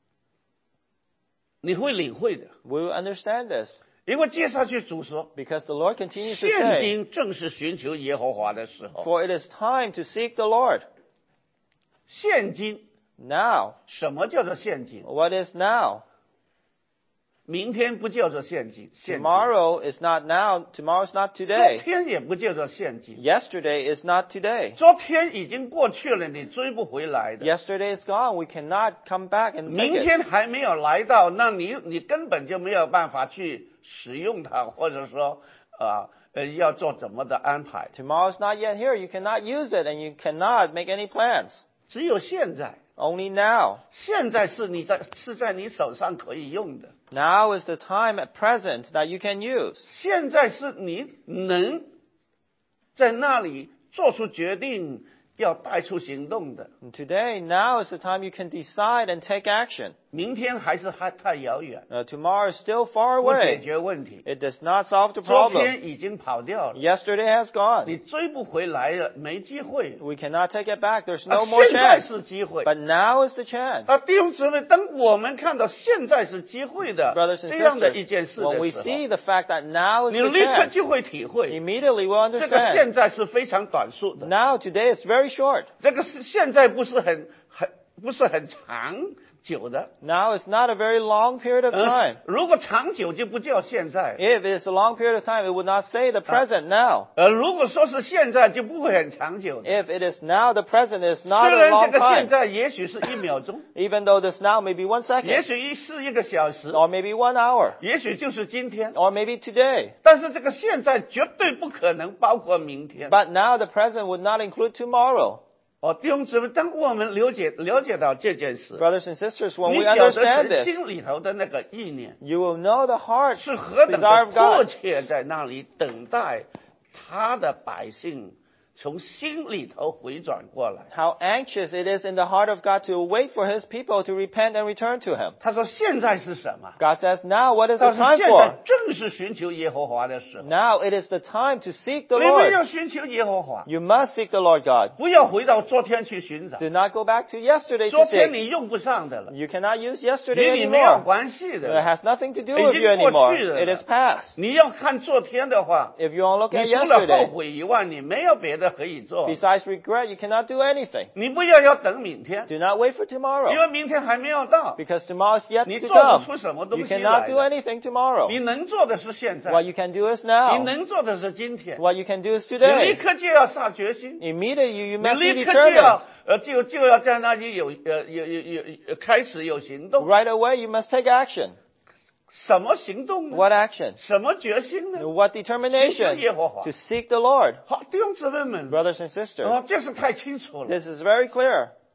你会领会的。 we will understand this. 因为接下去主说， Because the Lord continues to 现 say, 今正是寻求耶和华的时候。 for it is time to seek the Lord. 现今 Now. 什么叫做现今？ What is now? 明天不叫做现今，现今 Tomorrow is not now. Tomorrow is not 昨 today. 天也不叫做现今， Yesterday is not today. 昨天已经过去了，你追不回来的。 Yesterday is gone. We cannot come back and 明 take it. 天还没有来到，那你你根本就没有办法去使用它，或者说啊呃要做怎么的安排。 Tomorrow is not yet here. You cannot use it and you cannot make any plans. 只有现在， Only now. 现在是你在是在你手上可以用的， Now is the time at present that you can use. 现在是你能在那里做出决定，要带出行动的。 And today, now is the time you can decide and take action. 明天还是还太遥远， Uh, tomorrow is still far 不解 away. 决问题。 It does not solve the 昨 problem. 天已经跑掉了， Yesterday has gone. 你追不回来了，没机会。 We cannot take it back. There's 啊 no more 现在 chance. 是机会。 But now is the chance. 啊，弟兄姊妹，当我们看到现在是机会的 Brothers and 这样的一 sisters, 件事 when 的 we 时候， see the fact that now is 你 the 立刻 chance, 就会体会， immediately we'll 这个 understand. 现在是非常短促的， Now, today, is very short. 这个是现在不是很很不是很长久的。 Now is not a very long period of 呃 time. 如果长久就不叫现在， If it is a long period of time, it would not say the present now. 呃，如果说是现在就不会很长久的。 If it is now, the present is 虽 not a 然 long 这个现 time. 在也许是一秒钟， Even though this now may be one 也 second, 许是一个小时， or maybe one hour, 也许就是今天， or maybe today. 但是这个现在绝对不可能包括明天。 But now the present would not include tomorrow. 哦，弟兄姊妹，当我们了解了解到这件事， Brothers and sisters, when 你 we 晓得 understand 神 this, 心里头的那个意念 you will know the heart 是何等 desire 的 of 迫 God. 切，在那里等待他的百姓从心里头回转过来。 How anxious it is in the heart of God to wait for His people to repent and return to Him. 他说：“现在是什么？ God says, now what is the 他说 time 现在 for? 正是寻求耶和华的时候。 Now it is the time to seek the 你们 Lord. 要寻求耶和华， You must seek the Lord God. 不要回到昨天去寻找。 Do not go back to yesterday 昨 to 天 seek. 你用不上的了， You cannot use 与 yesterday 你没有 anymore. 关系 It 的。 has nothing to do 已 with 经 you 过 anymore. 去了。 It is past. 你要看昨天的话， If you want to look 你 at 除了后 yesterday, 悔以外，你没有别的可以做。 besides regret, you cannot do anything. 你不要要等明天， Do not wait for 因 tomorrow, 为明天还没有到， because tomorrow is yet 你 to 做不 come. 出什么东 You 西来 cannot do 的。 anything tomorrow. 你能做的是现在， What you can do is 你 now. 能做的是今天。 What you can do is 你立 today. 刻就要下决心， Immediately, you, you 你 must be 立刻就要 determined. 呃就就要在那里有呃有有有有开始有行动。 Right away, you must take action. 什么行动呢？ What action? 什么决心呢？ What determination? 耶和华 To seek the Lord. 好，弟兄姊妹们， Brothers and sisters, 哦，这是太清楚了。 this is very clear.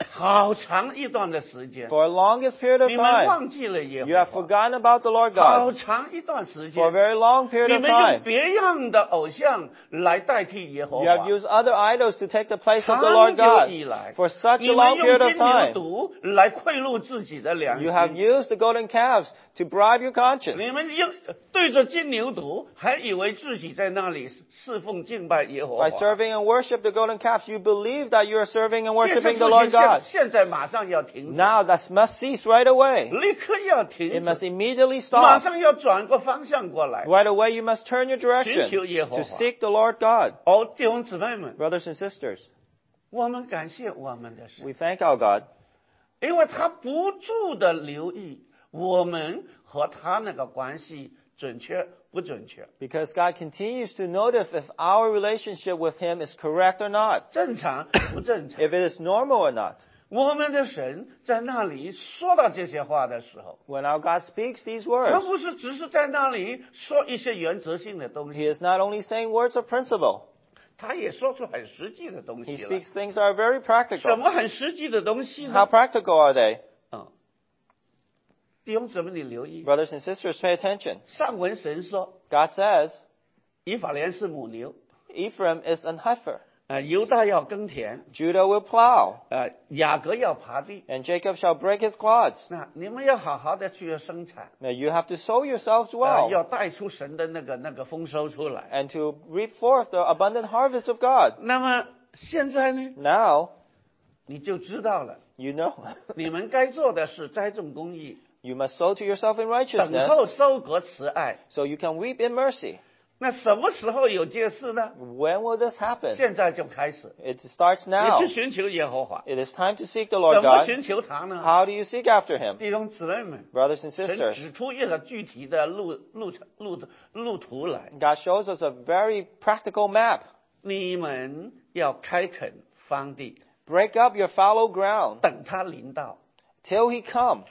好长一段的时间， For a longest period of 你们 time, 忘记了耶 you 和 have 华， forgotten about the Lord 好 God. 长一段时 For a 间， very long period 你 of 们用 time, 别样的偶像来代替耶和 you have 华。 used other idols to take the place of the 长 Lord 久 God. 以来， For such 你 a 们 long 用 period of 金牛 time, 犊来贿赂自己的良 you have 心， used the golden calves to bribe your conscience. 你们用对着金牛犊，还以为自己在那里侍奉敬拜耶和华。 By serving and worship the golden calves, you believe that you are serving and 这些 worshiping 事 the 情 Lord 现 God. 现在马上要停止， Now that must cease right away. 立刻要停 It must 止， immediately 马 stop. 上要转个方向过来。 Right away, you must turn your direction 寻求耶和华。 to seek the Lord God. 哦，弟兄姊妹们， Brothers and sisters, 我们感谢我们的神， we thank our God 因为他不住的留意我们和他那个关系准确不准确， because God continues to notice if our relationship with Him is correct or not, 正常不正常。 if it is normal or not. 我们的神在那里说到这些话的时候， When our God speaks these 他 words, 不是只是在那里说一些原则性的东 He 西， is not only saying words of principle, 他也说出很实际的东 He 西来。 speaks things that are very 什 practical. 么很实际的东西 How 呢？ practical are they? 嗯，弟兄姊妹，你留意， Brothers and sisters, pay attention. 上文神说， God says, 以法莲是母牛， Ephraim is an heifer. 呃，犹大要耕田， Judah will plow, 呃，雅各要耙地。 and Jacob shall break his clods. 那你们要好好的去生产， Now you have to sow yourselves 呃， well 要带出神的那个那个丰收出来。 and to reap forth the abundant harvest of God. 那么现在呢， Now, 你就知道了， you know, 你们该做的是栽种公义， you must sow to yourself in 等 righteousness 候收割慈爱。 so you can reap in mercy. 那什么时候有这事呢？ When will this happen? 现在就开始， It starts 你 now. 去寻求耶和华。 It is time to seek the 怎 Lord 么 God. 寻求他呢？ How do you seek after Him? 弟兄姊妹们， Brothers and 神 sisters, 指出一个具体的路路程路路途来， God shows us a very practical map. 你们要开垦荒地， Break up your fallow ground 等他临到。 till He come.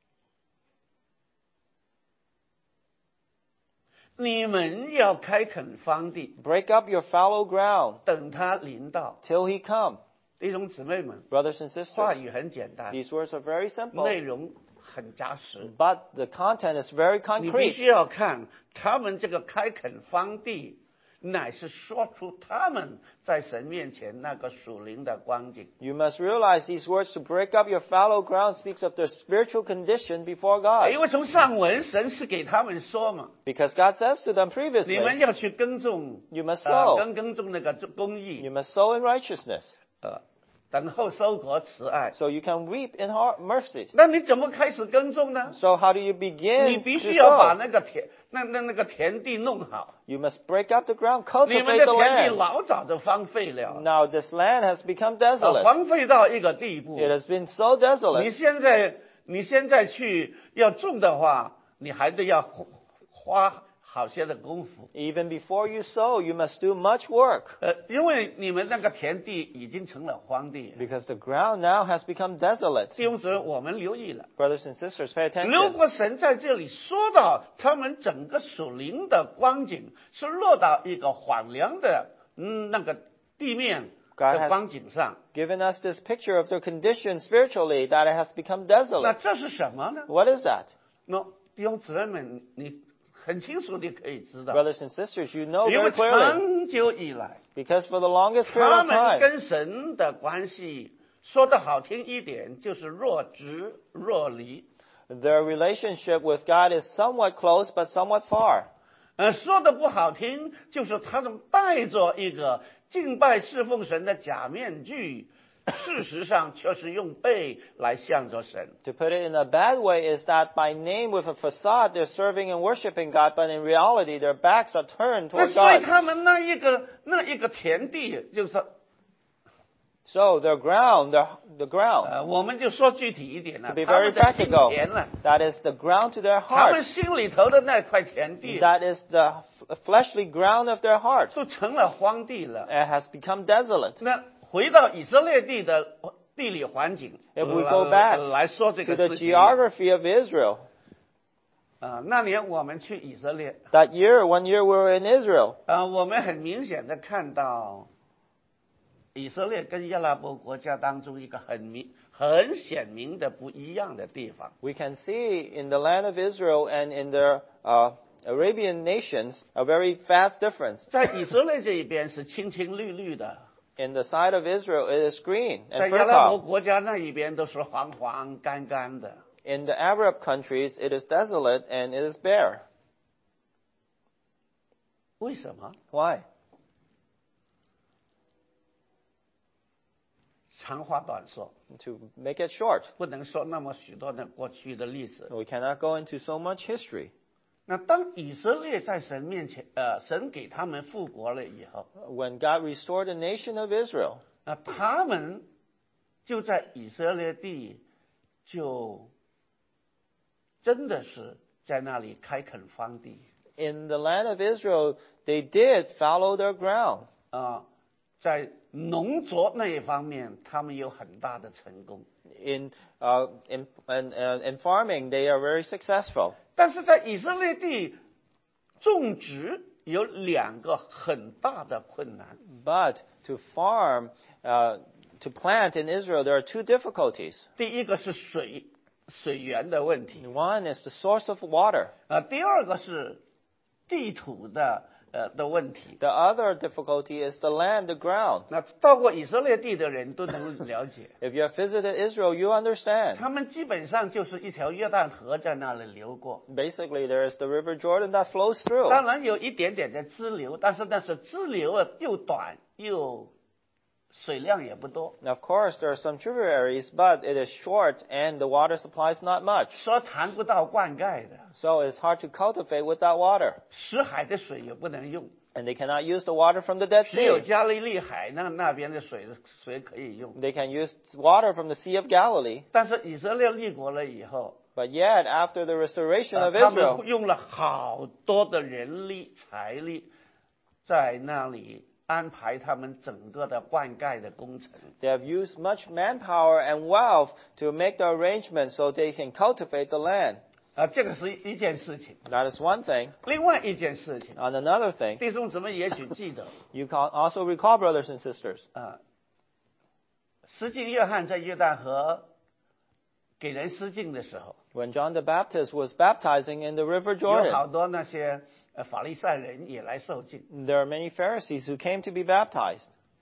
你们要开垦荒地， Break up your fallow ground 等他临到。 till He come. 弟兄姊妹们， Brothers and 话 sisters, 语很简单， these words are very 内 simple, 容很扎实。 but the content is very 你必须 concrete. 要看他们这个开垦荒地，乃是说出他们在神面前那个属灵的光景。 You must realize these words to break up your fallow ground speaks of their spiritual condition before God. 因为从上文神是给他们说嘛， Because God says to them 你们 previously, 要去耕种， you must 呃， sow. 耕耕种那个公义， You must sow in righteousness 呃，等候收割慈爱。 so you can reap in har- mercy. 那你怎么开始耕种呢？ So how do you 你 begin 必 to 须要把 sow? 那个田，那那那个田地弄好。 You must break up the ground, 你们 cultivate 的 the 田地 land. 老早就荒废了， Now this land has become 呃 desolate. 荒废到一个地步。 It has been so 你 desolate. 现在你现在去要种的话，你还得要花好些的功夫。 Even before you sow, you must do much work 呃，因为你们那个田地已经成了荒地。 because the ground now has become desolate. 弟兄姊妹，我们留意了， Brothers and sisters, pay 如 attention. 果神在这里说到他们整个属灵的光景是落到一个荒凉的嗯那个地面 God 的 has 光景上， Given us this picture of their condition spiritually that it has become 那 desolate. 这是什么呢？ What is that? 那弟兄姊妹们，你很清楚地可以知道， Brothers and sisters, you know 因 very 为 clearly 长久以来， because for the longest period 他 of 们 time, 跟神的关系，说的好听一点，就是若即若离； their relationship with God is somewhat close but somewhat far. 呃，说的不好听，就是他们戴着一个敬拜侍奉神的假面具，事实上却是用背来向着神。 To put it in a bad way is that by name with a facade they're serving and worshiping God, but in reality their backs are turned 那 toward 所以 God. 他们那一个那一个田地，就是 So their ground, their, the ground, 呃，我们就说具体一点了， to be 他 very 们的心 practical, 田了， that is the ground to their 他们 heart. 心里头的那块田地， That is the f- fleshly ground of their heart. 都成了荒地了。 It has become desolate. 那回到以色列地的地理环境 If we 来 go back 来说这 To 个 the 事情 geography of Israel. 啊、那年我们去以色列， That year, one year we were in Israel. 啊、我们很明显的看到以色列跟阿拉伯国家当中一个很明很显明的不一样的地方。 We can see in the land of Israel and in the uh, Arabian nations a very vast difference. 在以色列这一边是青青绿绿的， In the side of Israel, it is green 在 and 亚拉伯 fertile. 国家那一边都是黄黄干干的。 In the Arab countries, it is desolate and it is bare. 为什么？ Why? 长话短说， To make it short, 不能说那么许多的过去的历史。 we cannot go into so much history. 那当以色列在神面前，呃，神给他们复国了以后， When God restored the nation of Israel, 那他们就在以色列地就真的是在那里开垦荒地 in the land of Israel, they did fallow their ground. 啊、在农作那一方面，他们有很大的成功。 In, uh, in, in, uh, in farming, they are very successful. 但是在以色列地种植有两个很大的困难。 But to farm, uh, to plant in Israel, there are two difficulties. 第一个是水水源的问题， One is the source of water. 啊，第二个是地土的呃的问题。 The other difficulty is the land, the ground. 那到过以色列地的人都能了解， If you have visited Israel, you understand. 他们基本上就是一条约旦河在那里流过， Basically, there is the River Jordan that flows through. 当然有一点点的支流，但是那是支流啊，又短又水量也不多， Now, of course, there are some tributaries, but it is short and the water supply is not much. 说谈不到灌溉的， So it's hard to cultivate without water. 死海的水也不能用， And they cannot use the water from the Dead 只有 Sea. 加利利海那那边的水水可以用。 They can use water from the Sea of Galilee. 但是以色列立国了以后， But yet, after the restoration 呃 of 他们 Israel, 用了好多的人力财力，在那里安排他们整个的灌溉的工程。 they have used much manpower and wealth to make the arrangements so they can cultivate the land. 啊，这个是一件事情。 That is one thing. 另外一件事情， On another thing, 弟兄姊妹也许记得， you can also recall, brothers and sisters, 啊，施浸约翰在约旦河给人施浸的时候， when John the Baptist was baptizing in the River 有好 Jordan, 多那些呃法利赛人也来受浸。 there are many Pharisees who came to be baptized.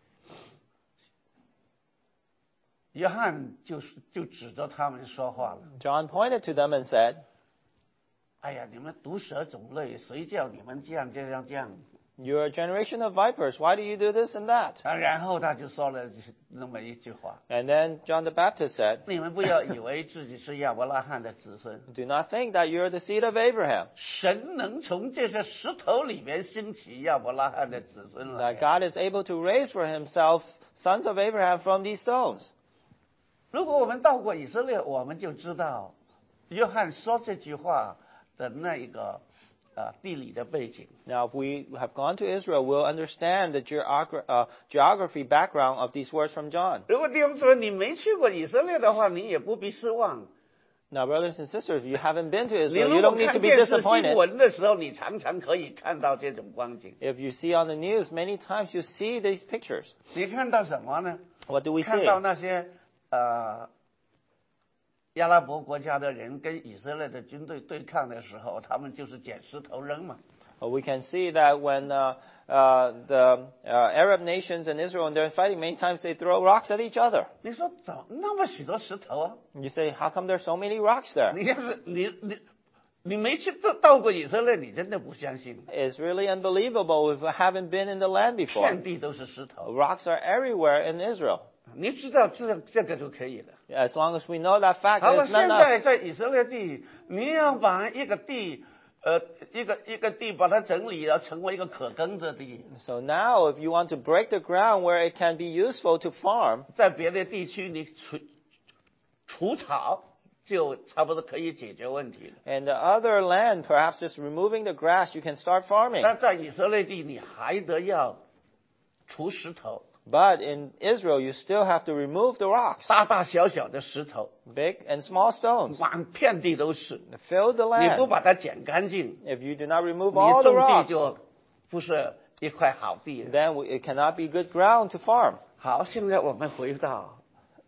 约翰就是就指着他们说话了。 John pointed to them and said, 哎呀，你们毒蛇种类，谁叫你们这样这样这样？ "You're a generation of vipers. Why do you do this and that?" 啊，然后他就说了那么一句话： And then John the Baptist said, 你们不要以为自己是亚伯拉罕的子孙， "Do not think that you're the seed of Abraham, 神能从这些石头里面兴起亚伯拉罕的子孙来 that。God is able to raise for himself sons of Abraham from these stones." 如果我们到过以色列，我们就知道，约翰说这句话的那一个呃地理的背景。 Now, if we have gone to Israel, we'll understand the geogra- uh, geography background of these words from John. 如果弟兄姊妹你没去过以色列的话，你也不必失望。 Now, brothers and sisters, if you haven't been to 你 Israel, 如 you 果 don't need 看 to be 电视新 disappointed. 闻的时候，你常常可以看到这种光景。 If you see on the news, many times you see these pictures. 你看到什么呢？ What do we 看 see? 到那些呃阿拉伯国家的人跟以色列的军队对抗的时候，他们就是捡石头扔嘛。 Well, we can see that when uh, uh, the uh, Arab nations and Israel, when they're fighting, many times they throw rocks at each other. 你说怎么那么许多石头啊？ You say, how come there's so many rocks there? 你要是你你你没去到到过以色列，你真的不相信， It's really unbelievable if you haven't been in the land before. 遍地都是石头。 Rocks are everywhere in Israel. 你知道这这个就可以了。 As long as we know that fact, 好了， it's not 现 enough. 在在以色列地，你要把一个地，呃，一个一个地把它整理了，成为一个可耕的地。 So now, if you want to break the ground where it can be useful to farm, 在别的地区，你除除草就差不多可以解决问题了。 and the other land, perhaps just removing the grass, you can start farming. 但在以色列地，你还得要除石头， But in Israel, you still have to remove the rocks, 大大小小的石头， big and small stones, 满遍地都是。 fill the 你不 land. 把它剪干净， If you do not remove 你 all the 种地 rocks, 就不是一块好地了。 then it cannot be good ground to farm. 好，现在我们回到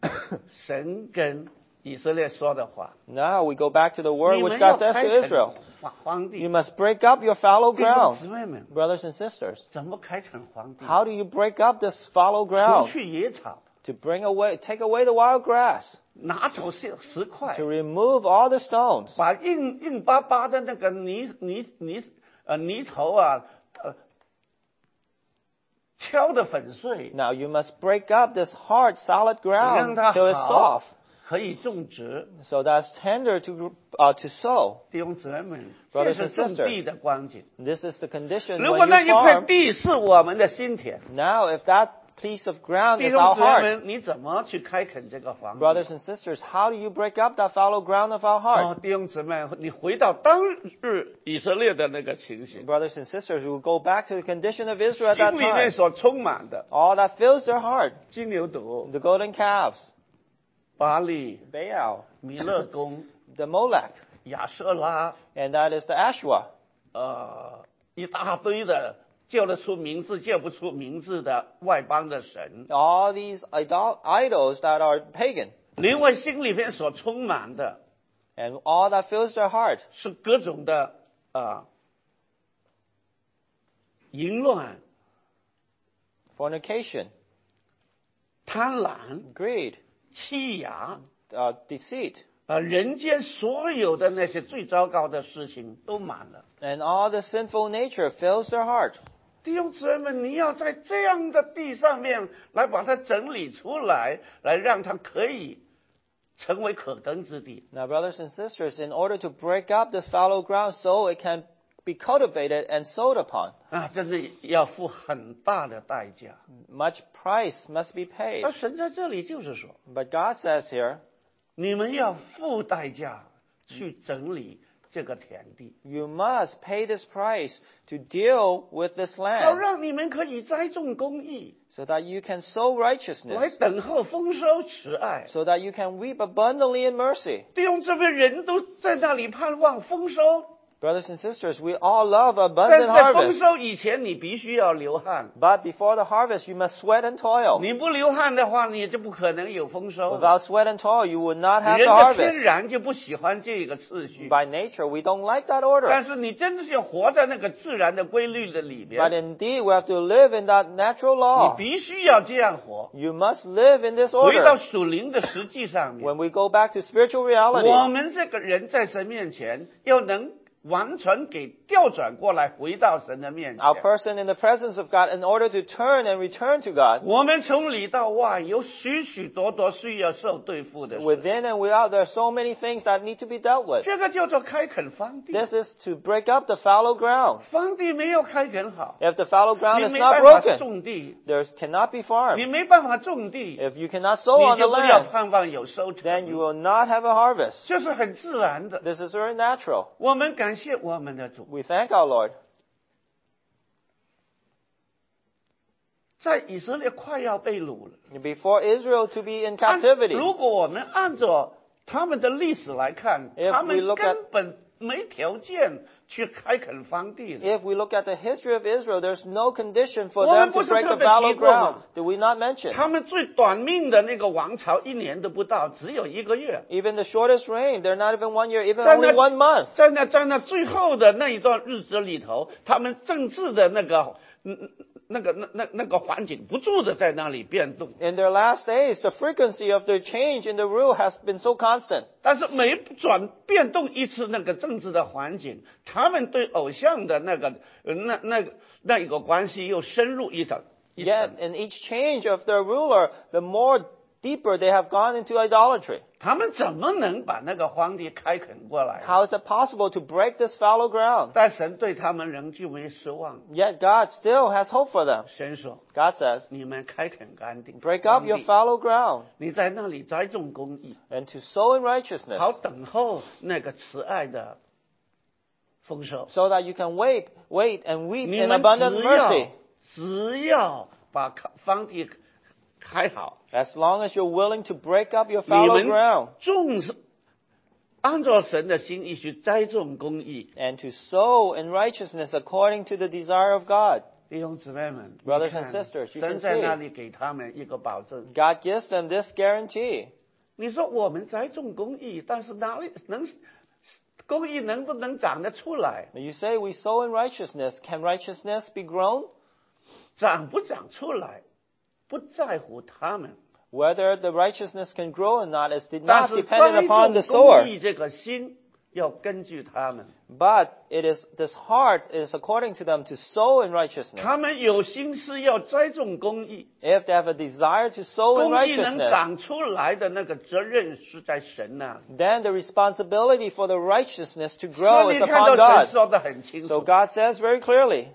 神跟以色列说的话。 Now we go back to the word 你 which 们要 God says 开 to 垦 Israel. 荒荒地。 You must break up your fallow 弟兄 ground. 姊妹们， Brothers and sisters, 怎么开垦荒地？ how do you break up this fallow 除 ground? 去野草， To bring away, take away the wild grass. 拿走石石块 To，remove all the stones. 把硬硬巴巴的那个泥泥泥呃泥头啊，呃，敲得粉碎， Now you must break up this hard, solid 让 ground 它 till it's 好 soft, 可以种植。 so that it's tender to uh, to sow. 弟兄姊妹们， Brothers 这 and 是种 sisters. 地的光景。 This is the condition 如 when 果那 you 一块 farm. 地是我们的心田， Now, if that piece of ground 弟 is 兄 our 姊妹 heart, 们，你怎么去开垦这个荒地？ brothers and sisters, how do you break up that fallow ground of our 哦， heart? 弟兄姊妹，你回到当日以色列的那个情形， Brothers and sisters, we will go back to the condition of Israel at that 心里面 time. 所充满的 All that fills their heart, 金牛犊、 the golden calves, 巴利、 Baal, 弥勒公、 the Molech, 亚舍拉， and that is the Ashwa. 呃，一大堆的叫得出名字叫不出名字的外邦的神， All these idol- idols that are pagan, 另外心里面所充满的 and all that fills their heart, 是各种的啊、淫乱、 fornication, 贪婪、 greed, 欺压。 uh, deceit, 啊，人间所有的那些最糟糕的事情都满了。 and all the sinful nature fills their heart. 弟兄姊妹们，你要在这样的地上面来把它整理出来，来让它可以成为可耕之地。 Now, brothers and sisters, in order to break up this fallow ground so it can be cultivated and sowed upon, 啊，这是要付很大的代价。 much price must be paid. 而神在这里就是说， But God says here, 你们要付代价去整理这个田地， you must pay this price to deal with this 好 land 让你们可以栽种公义， so that you can sow 来 righteousness, 等候丰收慈爱。 so that you can reap abundantly in mercy. 弟兄姊妹，人都在那里盼望丰收。 Brothers and sisters, we all love 但是 abundant 在丰 harvest. 收以前，你必须要流汗。 But before the harvest, you must sweat and toil. 你不流汗的话，你就不可能有丰收。 Without sweat and toil, you would not have 人 the 的天 harvest. 然就不喜欢这个次序。 By nature, we don't like that order. 但是你真的是要活在那个自然的规律的里 But 边， indeed, we have to live in that natural 你 law. 必须要这样活。 You must live in this 回到 order. 属灵的实际上面， When we go back to spiritual 我 reality, 们这个人在神面前要能完全给调转过来，回到神的面前。 our person in the presence of God, in order to turn and return to God, 我们从里到外有许许多多需要受对付的事， within and without, there are so many things that need to be dealt with. 这个叫做开垦荒地。 This is to break up the fallow ground. 荒地没有开垦好， If the fallow ground 你 is 没 not 办法 broken, 种地， there cannot be 你 farm. 没办法种地， If you cannot sow on 你 the 就不要 land, 盼望有收 then you 成。 will not have a harvest. 这是很自然的。 This is very natural. 我们感谢我们的主， We thank our Lord. 在以色列快要被掳了。 Before Israel to be in 按 captivity, 如果我们按照他们的历史来看， If 他 we 们 look at- 根本没条件去开垦荒地的。 if we look at the history of Israel, there's no condition for 我们 them 不 to 是 break 特 the 别 fallow 提过吗？ ground. Did we not mention? 他们最短命的那个王朝一年都不到，只有一个月。 Even the shortest reign, they're not even one year, even 在 only 那 one month. 在那在那最后的那一段日子里头，他们政治的那个嗯那个那那那个环境不住的在那里变动， In their last days, the frequency of their change in the rule has been so constant. 但是每转变动一次那个政治的环境，他们对偶像的那个呃那那个那一个关系又深入一层一 Yet, 层。 in each change of their ruler, the more deeper they have gone into idolatry. 他们怎么能把那个荒地开垦过来？ How is it possible to break this fallow ground? 但神对他们仍旧没失望。 Yet God still has hope for them. 神说 God says, 你们开垦干地 break up your 荒地 fallow ground 你在那里栽种公义， and to sow in righteousness 好等候那个慈爱的丰收。 so that you can wait, wait and reap 你 in 们 abundant 只要 mercy. 只要把荒地开好， As long as you're willing to break up your 你 fallow 们 ground 种按照神的心意去栽种公义。 and to sow in righteousness according to the desire of God. 弟弟兄姊妹们， Brothers 你看 and sisters, you 神 can 在 see. 那里给他们一个保证。 God gives them this guarantee. 你说我们栽种公义，但是哪里能公义能不能长得出来？ You say we sow in righteousness. Can righteousness be grown? 长不长出来，不在乎他们。 Whether the righteousness can grow or not is 但 not 是 dependent 栽 upon the 种公 sower. 义这个心要根据他们， But it is this heart is according to them to sow in righteousness. 他们有心思要栽种公义， If they have a desire to sow in 公义能 righteousness, 长出来的那个责任是在神那里。 then the responsibility for the righteousness to 所 grow 以 is 你看到 upon 神 God. 说的很清 So 楚， God says very clearly,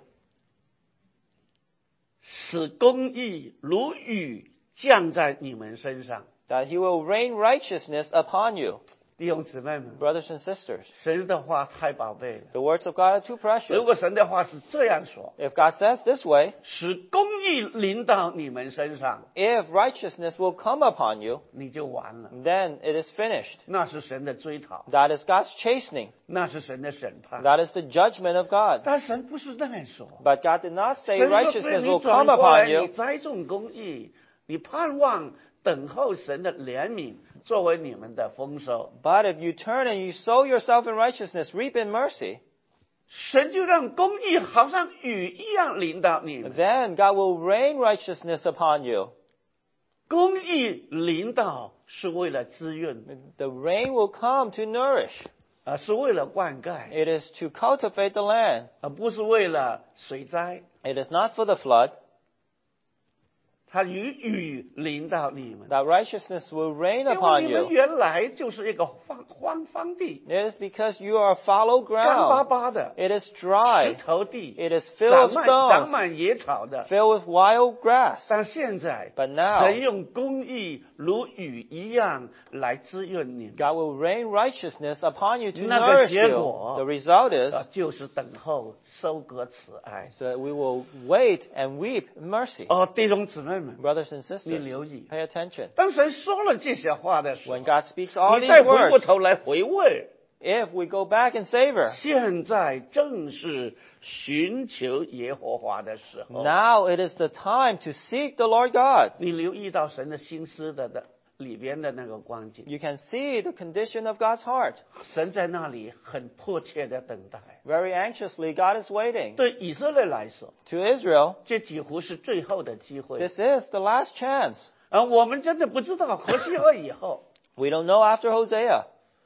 使公义如雨降在你们身上。 that He will rain righteousness upon you. 弟兄姊妹们， Brothers and sisters, 神的话太宝贝了。 the words of God are too 如 precious. 果神的话是这样说， If God says this way, 使公义临到你们身上， if righteousness will come upon you, 你就完了。 then it is finished. 那是神的追讨， That is God's chastening. 那是神的审判。 That is the judgment of God. 但神不是这样说， But God did not say 神说：“所以 righteousness 你 will 转 come 过来， upon 你 you. 栽种公义，你盼望等候神的怜悯作为你们的丰收。 But if you turn and you sow yourself in righteousness, reap in mercy, 神就让公义好像雨一样临到你们， then God will rain righteousness upon you. 公义临到是为了滋润， The rain will come to nourish. 啊，是为了灌溉， It is to cultivate the land. 而不是为了水灾。 It is not for the flood. 它与雨临到你们， That righteousness will rain 因为 upon 你们 you. 原来就是一个荒荒荒地， It is because you are fallow 干巴 ground. 巴的 It is 石 dry. 头地， It is filled 长 with 满长 stones, 满野草的。 filled with wild grass. 但现在， But now, 神用公义如雨一样来滋润你们， God will rain righteousness upon you to 那个 nourish 结 you. 果 The result is 啊，就是等候收割慈爱。 so that we will wait and weep in mercy. 哦，弟兄姊妹们， Brothers and 你 sisters, 留意， pay attention. 当神说了这些话的时候， When God speaks all 你再 these 回过 words, 头来回味， if we go back and savor, 现在正是寻求耶和华的时候。 now it is the time to seek the Lord God. 你留意到神的心思的的里边的那个光景， You can see the condition of God's heart. 神在那里很迫切的等待。 Very anxiously, God is waiting. 对以色列来说， To Israel, 这几乎是最后的机会。 this is the last chance. 啊，我们真的不知道何西阿以后， We don't know after Hosea.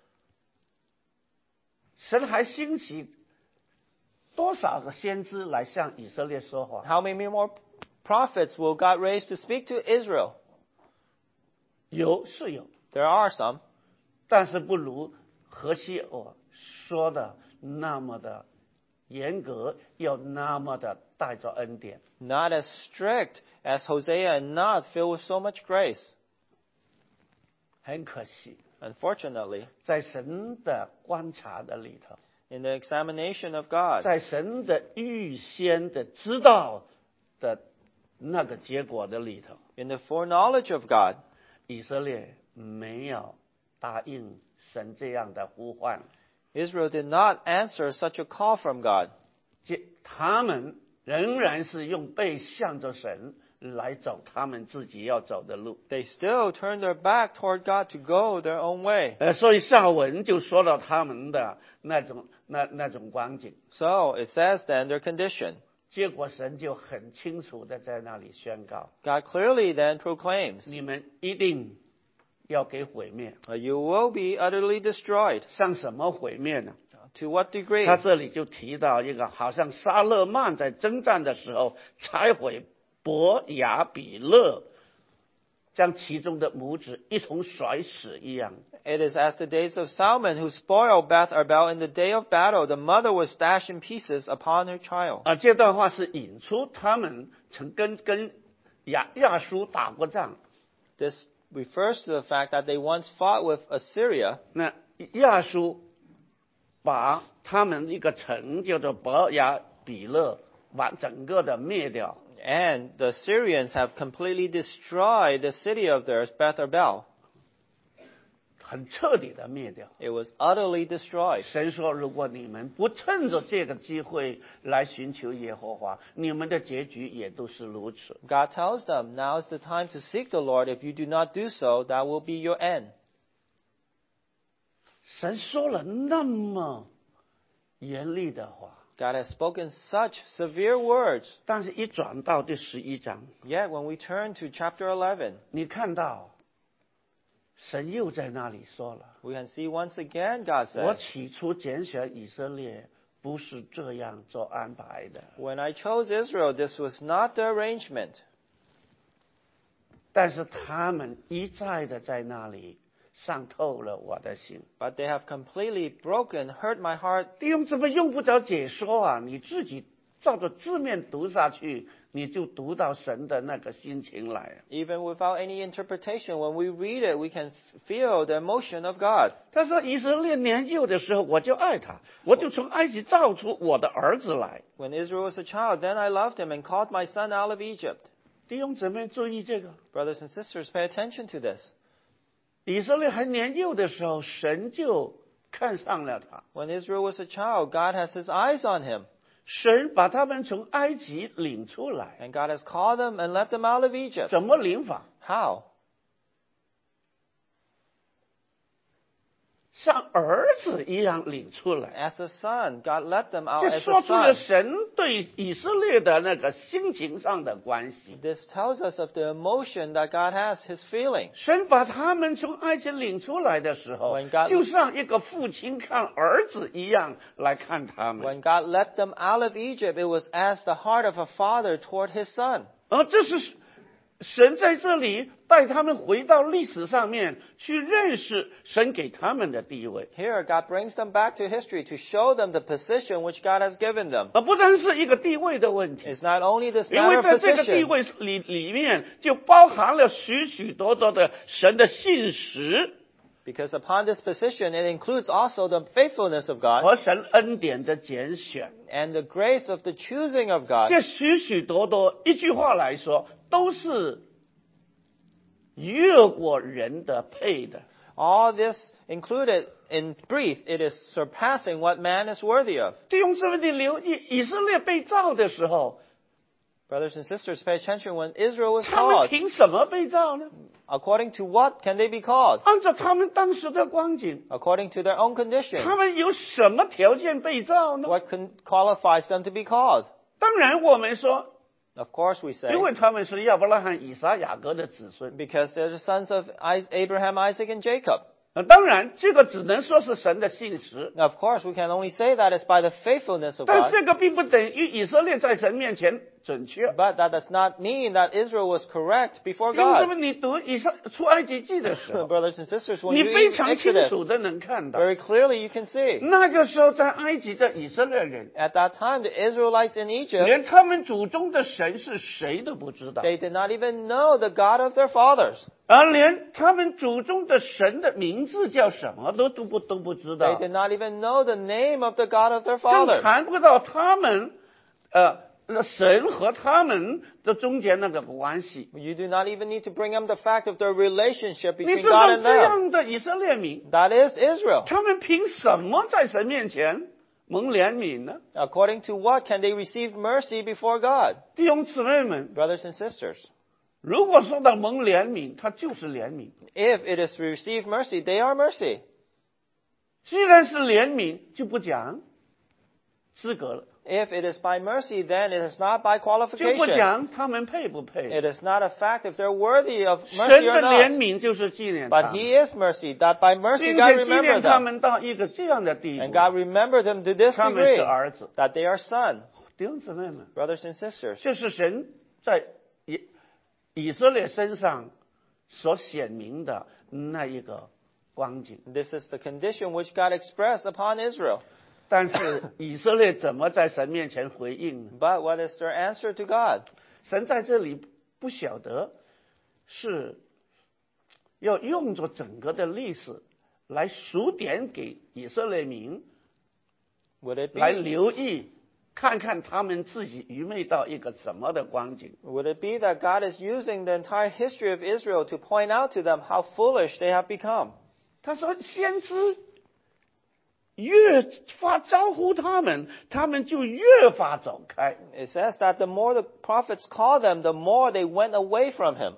神还兴起多少个先知来向以色列说话？ How many more prophets will God raise to speak to Israel? 有是有， There are some, 但是不如何西阿说的那么的严格，又那么的带着恩典。 not as strict as Hosea and not filled with so much grace. 很可惜， Unfortunately, 在神的观察的里头， in the examination of God, 在神的预先的知道的那个结果的里头， in the foreknowledge of God, 以色列没有答应神这样的呼唤， Israel did not answer such a call from God. 这他们仍然是用背向着神来走他们自己要走的路。 They still turned their back toward God to go their own way. 呃，所以下文就说到他们的那种那那种光景， So it says then their condition. 结果神就很清楚的在那里宣告： God clearly then proclaims, 你们一定要给毁灭。 you will be utterly destroyed. 像什么毁灭呢？ To what degree? 他这里就提到一个，好像沙勒曼在征战的时候拆毁伯亚比勒，将其中的母子一同甩死一样。 It is as the days of Salmon, who spoiled Beth Arbel in the day of battle. The mother was dashed in pieces upon her child. 啊，这段话是引出他们曾跟跟亚亚述打过仗。 This refers to the fact that they once fought with Assyria. 那亚述把他们一个城叫做伯亚比勒，完整个的灭掉。 And the Syrians have completely destroyed the city of theirs, Beth Arbel. 很彻底的灭掉。 It was utterly destroyed. 神说，如果你们不趁着这个机会来寻求耶和华，你们的结局也都是如此。 God tells them, now is the time to seek the Lord. If you do not do so, that will be your end. 神说了那么严厉的话， God has spoken such severe words. 但是一转到第十一章， Yet when we turn to chapter eleven, 你看到神又在那里说了， we can see once again God 我 said, 起初拣选以色列不是这样做安排的， when I chose Israel, this was not the arrangement. 但是他们一再的在那里伤透了我的心。 But they have completely broken, hurt my heart. 弟兄姊妹，用不着解说啊，你自己照着字面读下去，你就读到神的那个心情来。 Even without any interpretation, when we read it, we can feel the emotion of God. 他说以色列年幼的时候，我就爱他，我就从埃及造出我的儿子来。 When Israel was a child, then I loved him and called my son out of Egypt. 弟兄姊妹注意这个， Brothers and sisters, pay attention to this. 以色列还年幼的时候，神就看上了他， When Israel was a child, God has his eyes on him. 神把他们从埃及领出来， And God has called them and left them out of Egypt. 怎么领法？ How? 像儿子一样领出来。 As a son. God let them out 这 as 说 a 出了 son. 神对以色列的那个心情上的关系。 This tells us of the emotion that God has, his feeling. 神把他们从埃及领出来的时候 When God-， 就像一个父亲看儿子一样来看他们。 When God let them out of Egypt, it was as the heart of a father toward his son. 而这是神在这里带他们回到历史上面去认识神给他们的地位， Here, God brings them back to history to show them the position which God has given them. 而不单是一个地位的问题。 It's not only this 因 matter 为 of 在这个地 position, 位里里面就包含了许许多多的神的信实 because upon this position, it includes also the faithfulness of God 和神恩典的拣选。 and the grace of the choosing of God. 这许许多多，一句话来说，都是越过人的配的。 All this included, in brief, it is surpassing what man is worthy of. 弟兄姊妹，你留意，以色列被造的时候， Brothers and sisters, pay attention when Israel was 他们 called. 凭什么被造呢？ According to what can they be called? 按照他们当时的光景， According to their own 他 condition. 们有什么条件被造呢？ What con- qualifies them to be called? 当然，我们说， Of course, we say, 因为他们是亚伯拉罕、以撒、雅各的子孙。 because they're the sons of I- Abraham, Isaac, and Jacob. 呃当然，这个只能说是神的信实， Of course, we can only say that it's by the faithfulness of 但 God. 这个并不等于以色列在神面前准确。 But that does not mean that Israel was correct before 弟兄姊 God. 妹，你读以色出埃及记的时候， Brothers and sisters, when 你 you 非 read 常清 Exodus, 楚的能看到， very clearly you can see. 那个时候在埃及的以色列人， At that time, the Israelites in Egypt, 连他们祖宗的神是谁都不知道， they did not even know the God of their fathers. 而连他们祖宗的神的名字叫什么都都不都不知 They 道， did not even know the name of the God of their 更 fathers. 谈不到他们，呃，神和他们的中间那个关系。 You do not even need to bring up the fact of the relationship 你 between 是 God 说 and 这 them. 样的以色列民， That is Israel. 他们凭什么在神面前蒙怜悯呢？ According to what can they receive mercy before God? 弟兄姊妹们， Brothers and sisters, 如果说到蒙怜悯，它就是怜悯。 if it is to receive mercy, they are mercy. 既然是怜悯，就不讲资格了， If it is by mercy, then it is not by 就不 qualification. 讲他们配不配。 It is not a fact if they're worthy of 神 mercy 的 or 怜 not. 悯就是纪念他 But 们， He is mercy, that by mercy 并 God 且纪 remembered 念他 them. 们到一个这样的地 And 步， God remembered them to this 他们 degree, 是儿子。 that they are son. 弟兄姊妹们， Brothers and sisters, 这是神在以以色列身上所显明的那一个光景。 this is the condition which God expressed upon Israel. 但是以色列怎么在神面前回应呢？ But what is their answer to God? 神在这里不晓得是要用着整个的历史来数点给以色列民 Would it 来 be, 留意，看看他们自己愚昧到一个怎么的光景。 would it be that God is using the entire history of Israel to point out to them how foolish they have become? 他说先知越发招呼他们，他们就越发走开。 It says that the more the prophets called them, the more they went away from him.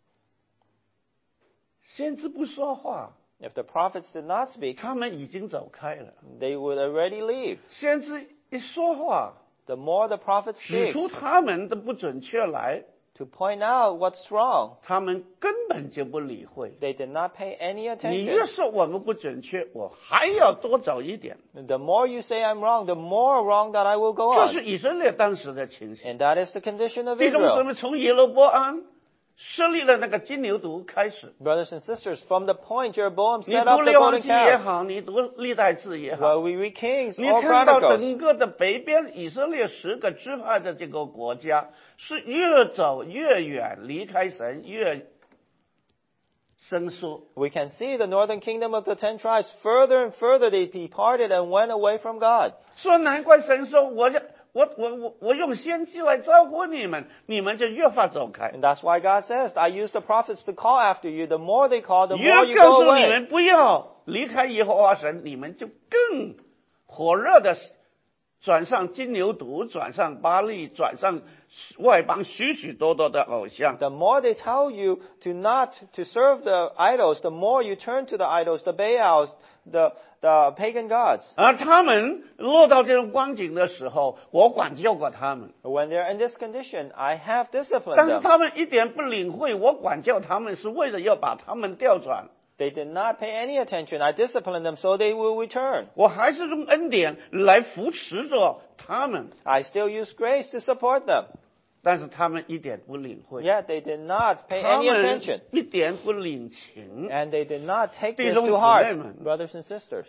先知不说话， If the prophets did not speak, 他们已经走开了。 they would already leave. 先知一说话， The more the prophets 指 speak, 出他们的不准确来， to point out what's wrong, 他们根本就不理会。 they did not pay any 你越 attention. 说我们不准确，我还要多走一点。 The more you say I'm wrong, the more wrong that I will go 这 on. 是以色列当时的情形。 And that is the condition of 弟兄姊 Israel. 妹，从耶罗波安设立了那个金牛犊开始， Brothers and sisters, from the point Jeroboam 你 set 读 up the 列王 golden 记也 calf, 好，你读历代志也好， while we read Kings 你 or 看到 Chronicles, 整个的北边以色列十个支派的这个国家是越走越远，离开神越生疏。 we can see the northern kingdom of the ten tribes, further and further they departed and went away from God. 说难怪神说，我就我我我我用先知来招呼你们，你们就越发走开。 And that's why God says, I use the prophets to call after you. The more they call, the 越 more you 告 go 诉你 away. 们不要离开耶和华神，你们就更火热的转上金牛犊，转上巴利，转上外邦许许多多的偶像。 The more they tell you to not to serve the idols, the more you turn to the idols, the Baals, the, the pagan gods. 而他们落到这种光景的时候，我管教过他们， When they're in this condition, I have disciplined 但是 them. 他们一点不领会，我管教他们是为了要把他们调转。 They did not pay any attention. I disciplined them so they will return. 我还是用恩典来扶持着他们， I still use grace to support them. 但是他们一点不领会， Yet they did not pay 他 any 们 attention. 一点不领情。 And they did not take 弟 this 兄姊 to 妹 heart, 们， brothers and sisters.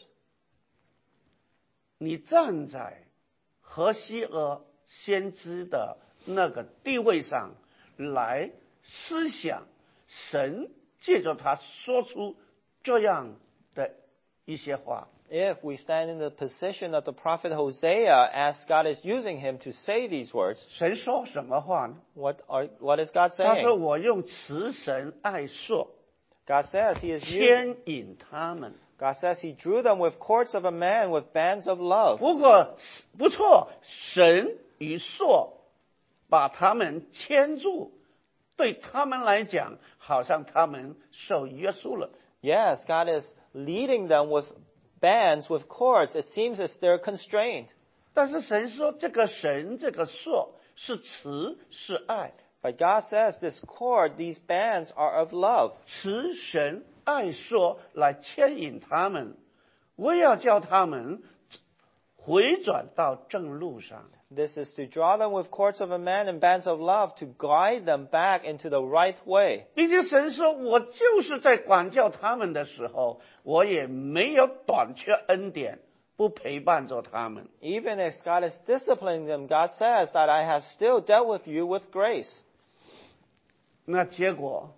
你站在何西阿先知的那个地位上来思想，神借着他说出这样的一些话， If we stand in the position of the prophet Hosea as God is using him to say these words, 神说什么话呢？ what are what is God 他说：“ saying? 我用慈神爱硕 God says he is using, 牵引他们。 God says he drew them with cords of a man with bands of love. 不过不错，神与硕把他们牵住，对他们来讲，好像他们受约束了。 Yes, God is leading them with bands, with cords. It seems as they're constrained. 但是神说，这个神，这个硕是慈是爱， But God says this cord, these bands are of love. 慈神爱硕来牵引他们，我要叫他们回转到正路上。 This is to draw them with cords of a man and bands of love to guide them back into the right way. 并且神说，我就是在管教他们的时候，我也没有短缺恩典，不陪伴着他们。 Even if God is disciplining them, God says that I have still dealt with you with grace. 那结果，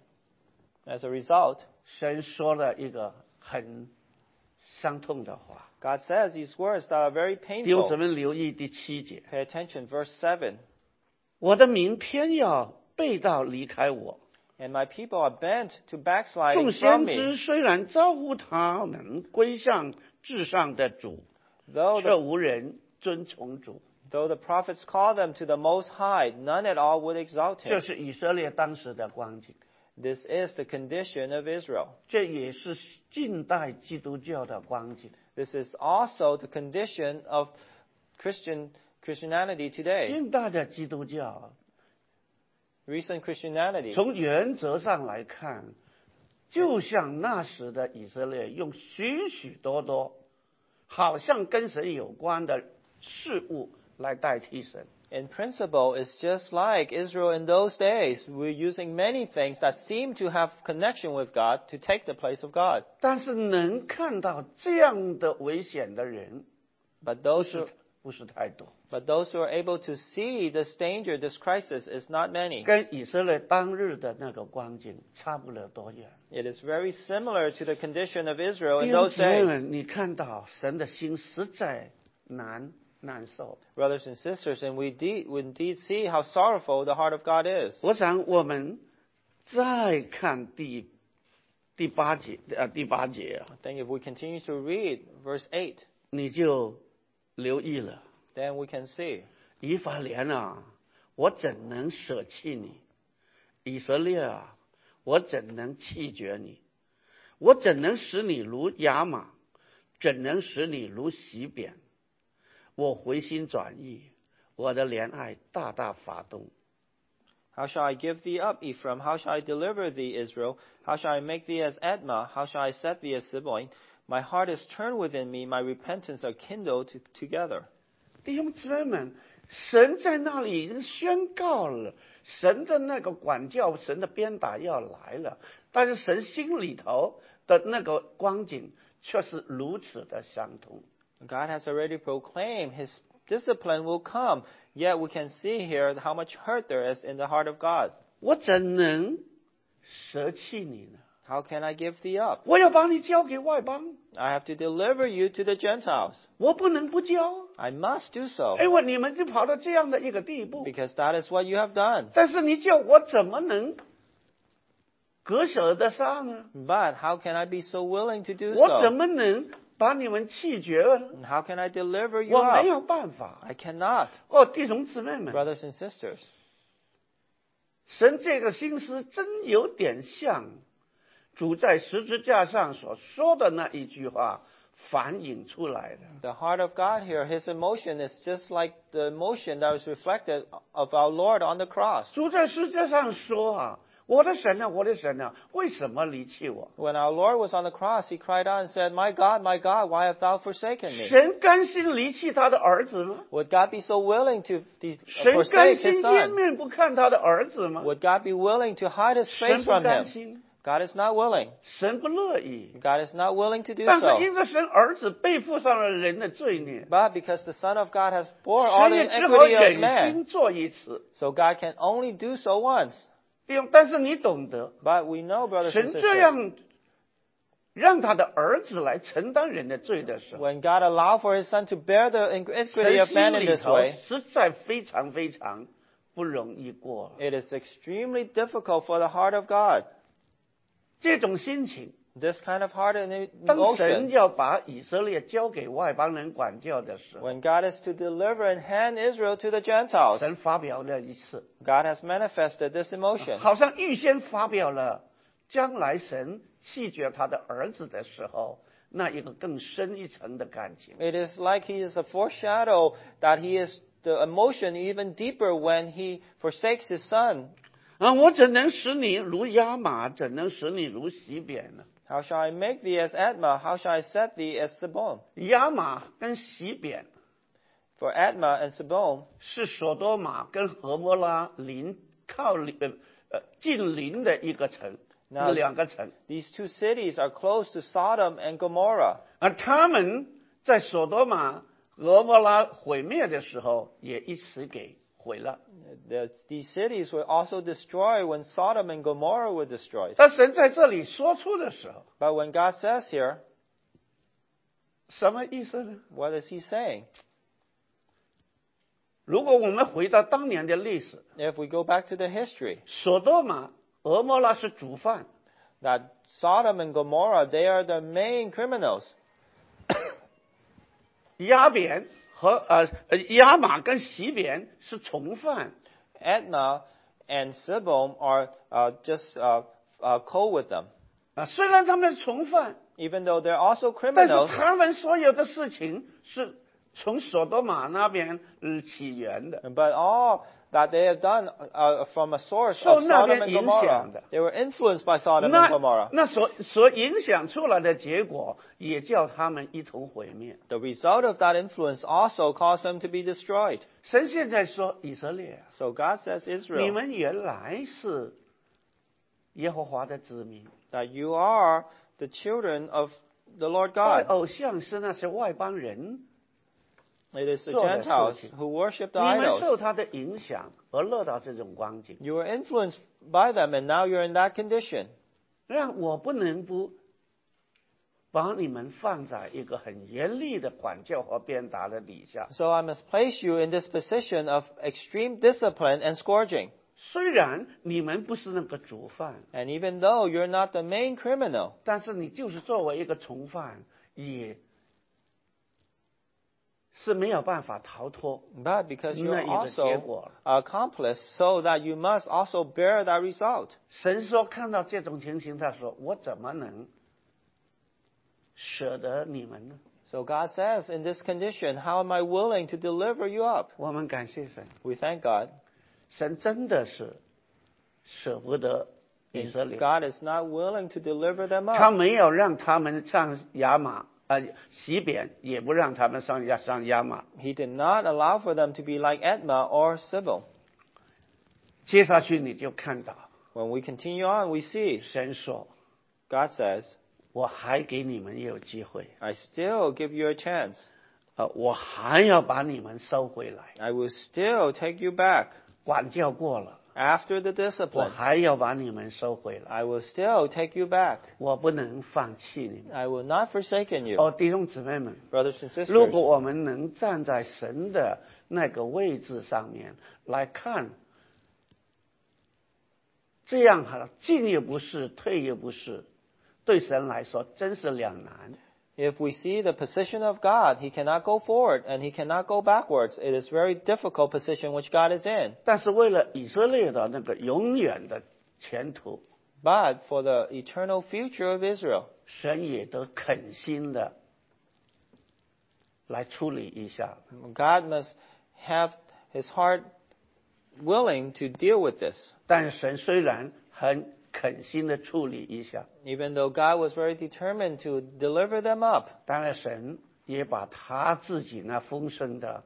As a result, 神说了一个很伤痛的话。 God says these words that are very 弟兄姊 painful. 妹留意第七节， Pay attention, verse seven. 我的民偏要背道离开我。 And my people are bent to backsliding 众 from 先知 me. 虽然招呼他们归向至上的主， Though 却 the, 无人遵从主。 though the prophets call them to the Most High, none at all would exalt 这 him. 是以色列当时的光景， This is the condition of Israel. 这也是近代基督教的光景。 This is also the condition of Christian Christianity today. 近代的基督教， Recent Christianity. 从原则上来看，就像那时的以色列，用许许多多好像跟神有关的事物来代替神。 In principle, it's just like Israel in those days. We're using many things that seem to have connection with God to take the place of God. 但是能看到这样的危险的人， But 不 those 是 who, 不是太多。 but those who are able to see this danger, this crisis, is not many. 跟以色列当日的那个光景差不了多远。 It is very similar to the condition of Israel 弟 in 兄 those 姊妹 days. 们，你看到神的心实在难难受。 Brothers and sisters, and we, de- we indeed see how sorrowful the heart of God is. 我想我们再看第第八节呃第八节啊， I think if we continue to read verse eight, 你就留意了。 then we can see, 以法莲啊，我怎能舍弃你？以色列啊，我怎能弃绝你？我怎能使你如亚玛？怎能使你如洗扁？我回心转意，我的怜爱大大发动。 How shall I give thee up, Ephraim? How shall I deliver thee, Israel? How shall I make thee as Admah? How shall I set thee as Seboim? My heart is turned within me, my repentance are kindled to, together. 弟兄姊妹们，神在那里已经宣告了，神的那个管教，神的鞭打要来了，但是神心里头的那个光景却是如此的相同。 God has already proclaimed his discipline will come, yet we can see here how much hurt there is in the heart of God. 我怎能舍弃你呢？ How can I give thee up? 我要把你交给外邦， I have to deliver you to the Gentiles. 我不能不交。 I must do so, 哎，我你们就跑到这样的一个地步， because that is what you have done. 但是你叫我怎么能割舍得上呢？ But how can I be so willing to do 我怎 so? 么能把你们弃绝呢？ And how can I deliver you 我没 up? 有办法。 I cannot. 哦，弟兄姊妹们， Brothers and sisters, 神这个心思真有点像主在十字架上所说的那一句话反映出来的。 the heart of God here, his emotion is just like the emotion that was reflected of our Lord on the cross. 主在十字架上说啊，我的神啊，我的神啊，为什么离弃我？ When our Lord was on the cross, he cried out and said, My God, my God, why have thou forsaken me? 神甘心离弃他的儿子吗？ Would God be so willing to de- 神甘 forsake his 心掩 son? 面不看他的儿子吗？ Would God be willing to hide his 神 face 不 from 甘 him? 心， God is not willing. 神不乐意。 God is not willing to do 但是 so. 因着神儿子背负上了人的罪孽， But because the Son of God has bore all 神 the 也只好 iniquity of 忍 man, 心做一次。 so God can only do so once. 弟兄但是你懂得， But we know, brothers and 神这 sisters, 样让他的儿子来承担人的罪的时候， when God allowed for his Son to bear the iniquity 神 of man 心 in 里 this 头 way, 实在非常非常不容易过。 it is extremely difficult for the heart of God. 这种心情， This kind of heart and 当神 emotion, 要把以色列交给外邦人管教的时候， when God is to deliver and hand Israel to the Gentiles, 神发表了一次， God has manifested this emotion. 好像预先发表了将来神弃绝他的儿子的时候，那一个更深一层的感情。 It is like he is a foreshadow that he is the emotion even deeper when he forsakes his son. 啊，我怎能使你如亚玛？怎能使你如洗扁呢？ How shall I make thee as Admah? How shall I set thee as Seboim? 亚玛跟洗扁 For Admah and Seboim 是索多玛跟俄摩拉邻靠邻呃呃近邻的一个城， 那两个城， these two cities are close to Sodom and Gomorrah. 而他们在索多玛、俄摩拉毁灭的时候，也一起给毁了。 The, these cities were also destroyed when Sodom and Gomorrah were destroyed. 但神在这里说出的时候， But when God says here, 什么意思呢？ what is he saying? 如果我们回到当年的历史， If we go back to the history, 索多玛、俄摩拉是主犯， that Sodom and Gomorrah, they are the main criminals. 亚扁和呃呃亚玛跟洗扁是从犯。 Admah and Seboim are uh, just uh, uh, co with them. 啊，虽然他们是从犯， Even though they're also 但是 criminals, 他们所有的事情是从索多玛那边呃起源的。 but all that they have done uh, from a source 受 of 那 Sodom 边 and 影响 Gomorrah. 的。 They were influenced by Sodom and 那 Gomorrah. 那所所影响出来的结果，也叫他们一同毁灭。 The result of that influence also caused them to be destroyed. 神现在说以色列， So God says, 你 Israel, 们原来是耶和华的子民， that you are the children of the Lord 拜 God. 偶像是那些外邦人， It is the 做的 Gentiles 事情。 who worship the 你们受 idols. 他的影响而落到这种光景。 You were influenced by them, and now you're in that condition. 让我不能不把你们放在一个很严厉的管教和鞭打的底下。 So I must place you in this position of extreme discipline and scourging. 虽然你们不是那个主犯， And even though you're not the main criminal, 但是你就是作为一个从犯，也是没有办法逃脱 but because 那 you're 一个结 also 果。 accomplice, so that you must also bear that result. 神说看到这种情形，他说我怎么能舍得你们呢？ So God says, in this condition, how am I willing to deliver you up? 我们感谢神， We thank God. 神真的是舍不得以色列， God is not willing to deliver them 他 up. 没有让他们上亚玛，呃，西边也不让他们上亚上亚玛。 He did not allow for them to be like Edma or Sibyl. 接下去你就看到 When we continue on, we see 神说， God says, 我还给你们有机会， I still give you a chance. 呃，我还要把你们收回来。 I will still take you back. 管教过了， After the 我 discipline, 还要把你们收回来， I will still take you back. 我不能放弃你们。 I will not forsaken you. 哦，弟兄姊妹们， Brothers and 如果 sisters, 我们能站在神的那个位置上面来看，这样好了，进也不是，退也不是，对神来说真是两难。 if we see the position of God, He cannot go forward and He cannot go backwards. It is a very difficult position which God is in. 但是为了以色列的那个永远的前途， But for the eternal future of Israel, 神也都肯心的来处理一下。 God must have His heart willing to deal with this. 但神虽然很肯心的处理一下， Even though God was very determined to deliver them up, 当然神也把他自己那丰盛的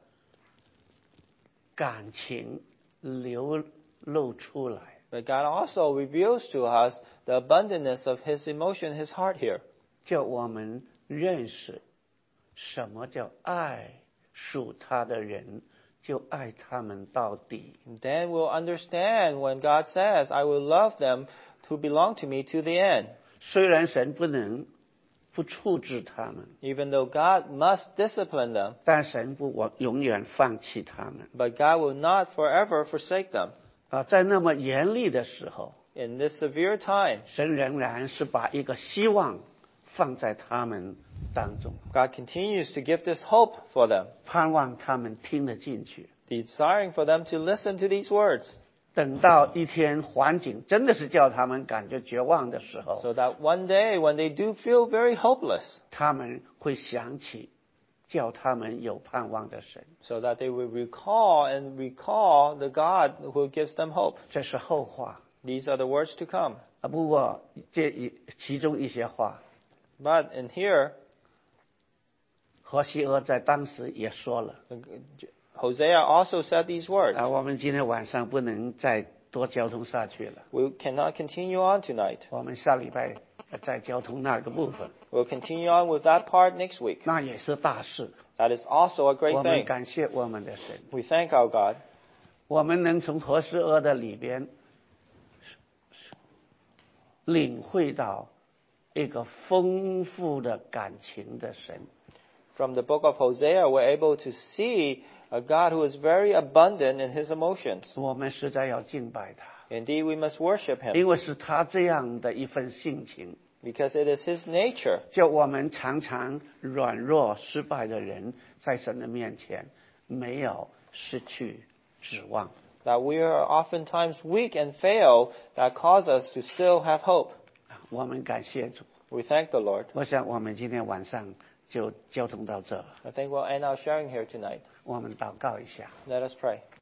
感情流露出来。 but God also reveals to us the abundantness of His emotion, His heart here. 叫我们认识什么叫爱，属他的人就爱他们到底。 Then we'll understand when God says, I will love them who belong to me to the end. 虽然神不能不处置他们， Even though God must discipline them, 但神不往永远放弃他们。 but God will not forever forsake them. 啊，在那么严厉的时候， In this severe time, 神仍然是把一个希望放在他们当中， God continues to give this hope for them, 盼望他们听得进去。 desiring for them to listen to these words, 等到一天环境真的是叫他们感觉绝望的时候， so that one day when they do feel very hopeless, 他们会想起叫他们有盼望的神。 so that they will recall and recall the God who gives them hope. 这是后话 These are the words to come. 啊。不过这一其中一些话， But in here, 何西阿在当时也说了 Hosea also said these words. 啊。我们今天晚上不能再多交通下去了， We cannot continue on tonight. 我们下礼拜再交通那个部分， We'll continue on with that part next week. 那也是大事。 That is also a great 我们 thing. 感谢我们的神， We thank our God. 我们能从何西阿的里边领会到一个丰富的感情的神。 From the book of Hosea, we're able to see a God who is very abundant in His emotions. 我们实在要敬拜他， Indeed, we must worship Him 因为是他这样的一份性情， because it is His nature 叫我们常常软弱失败的人，在神的面前没有失去指望。 that we are oftentimes weak and fail that cause us to still have hope. 我们感谢主。 We thank the Lord. 我想我们今天晚上就交通到这了， I think we'll end our sharing here tonight. 我们祷告一下。 Let us pray.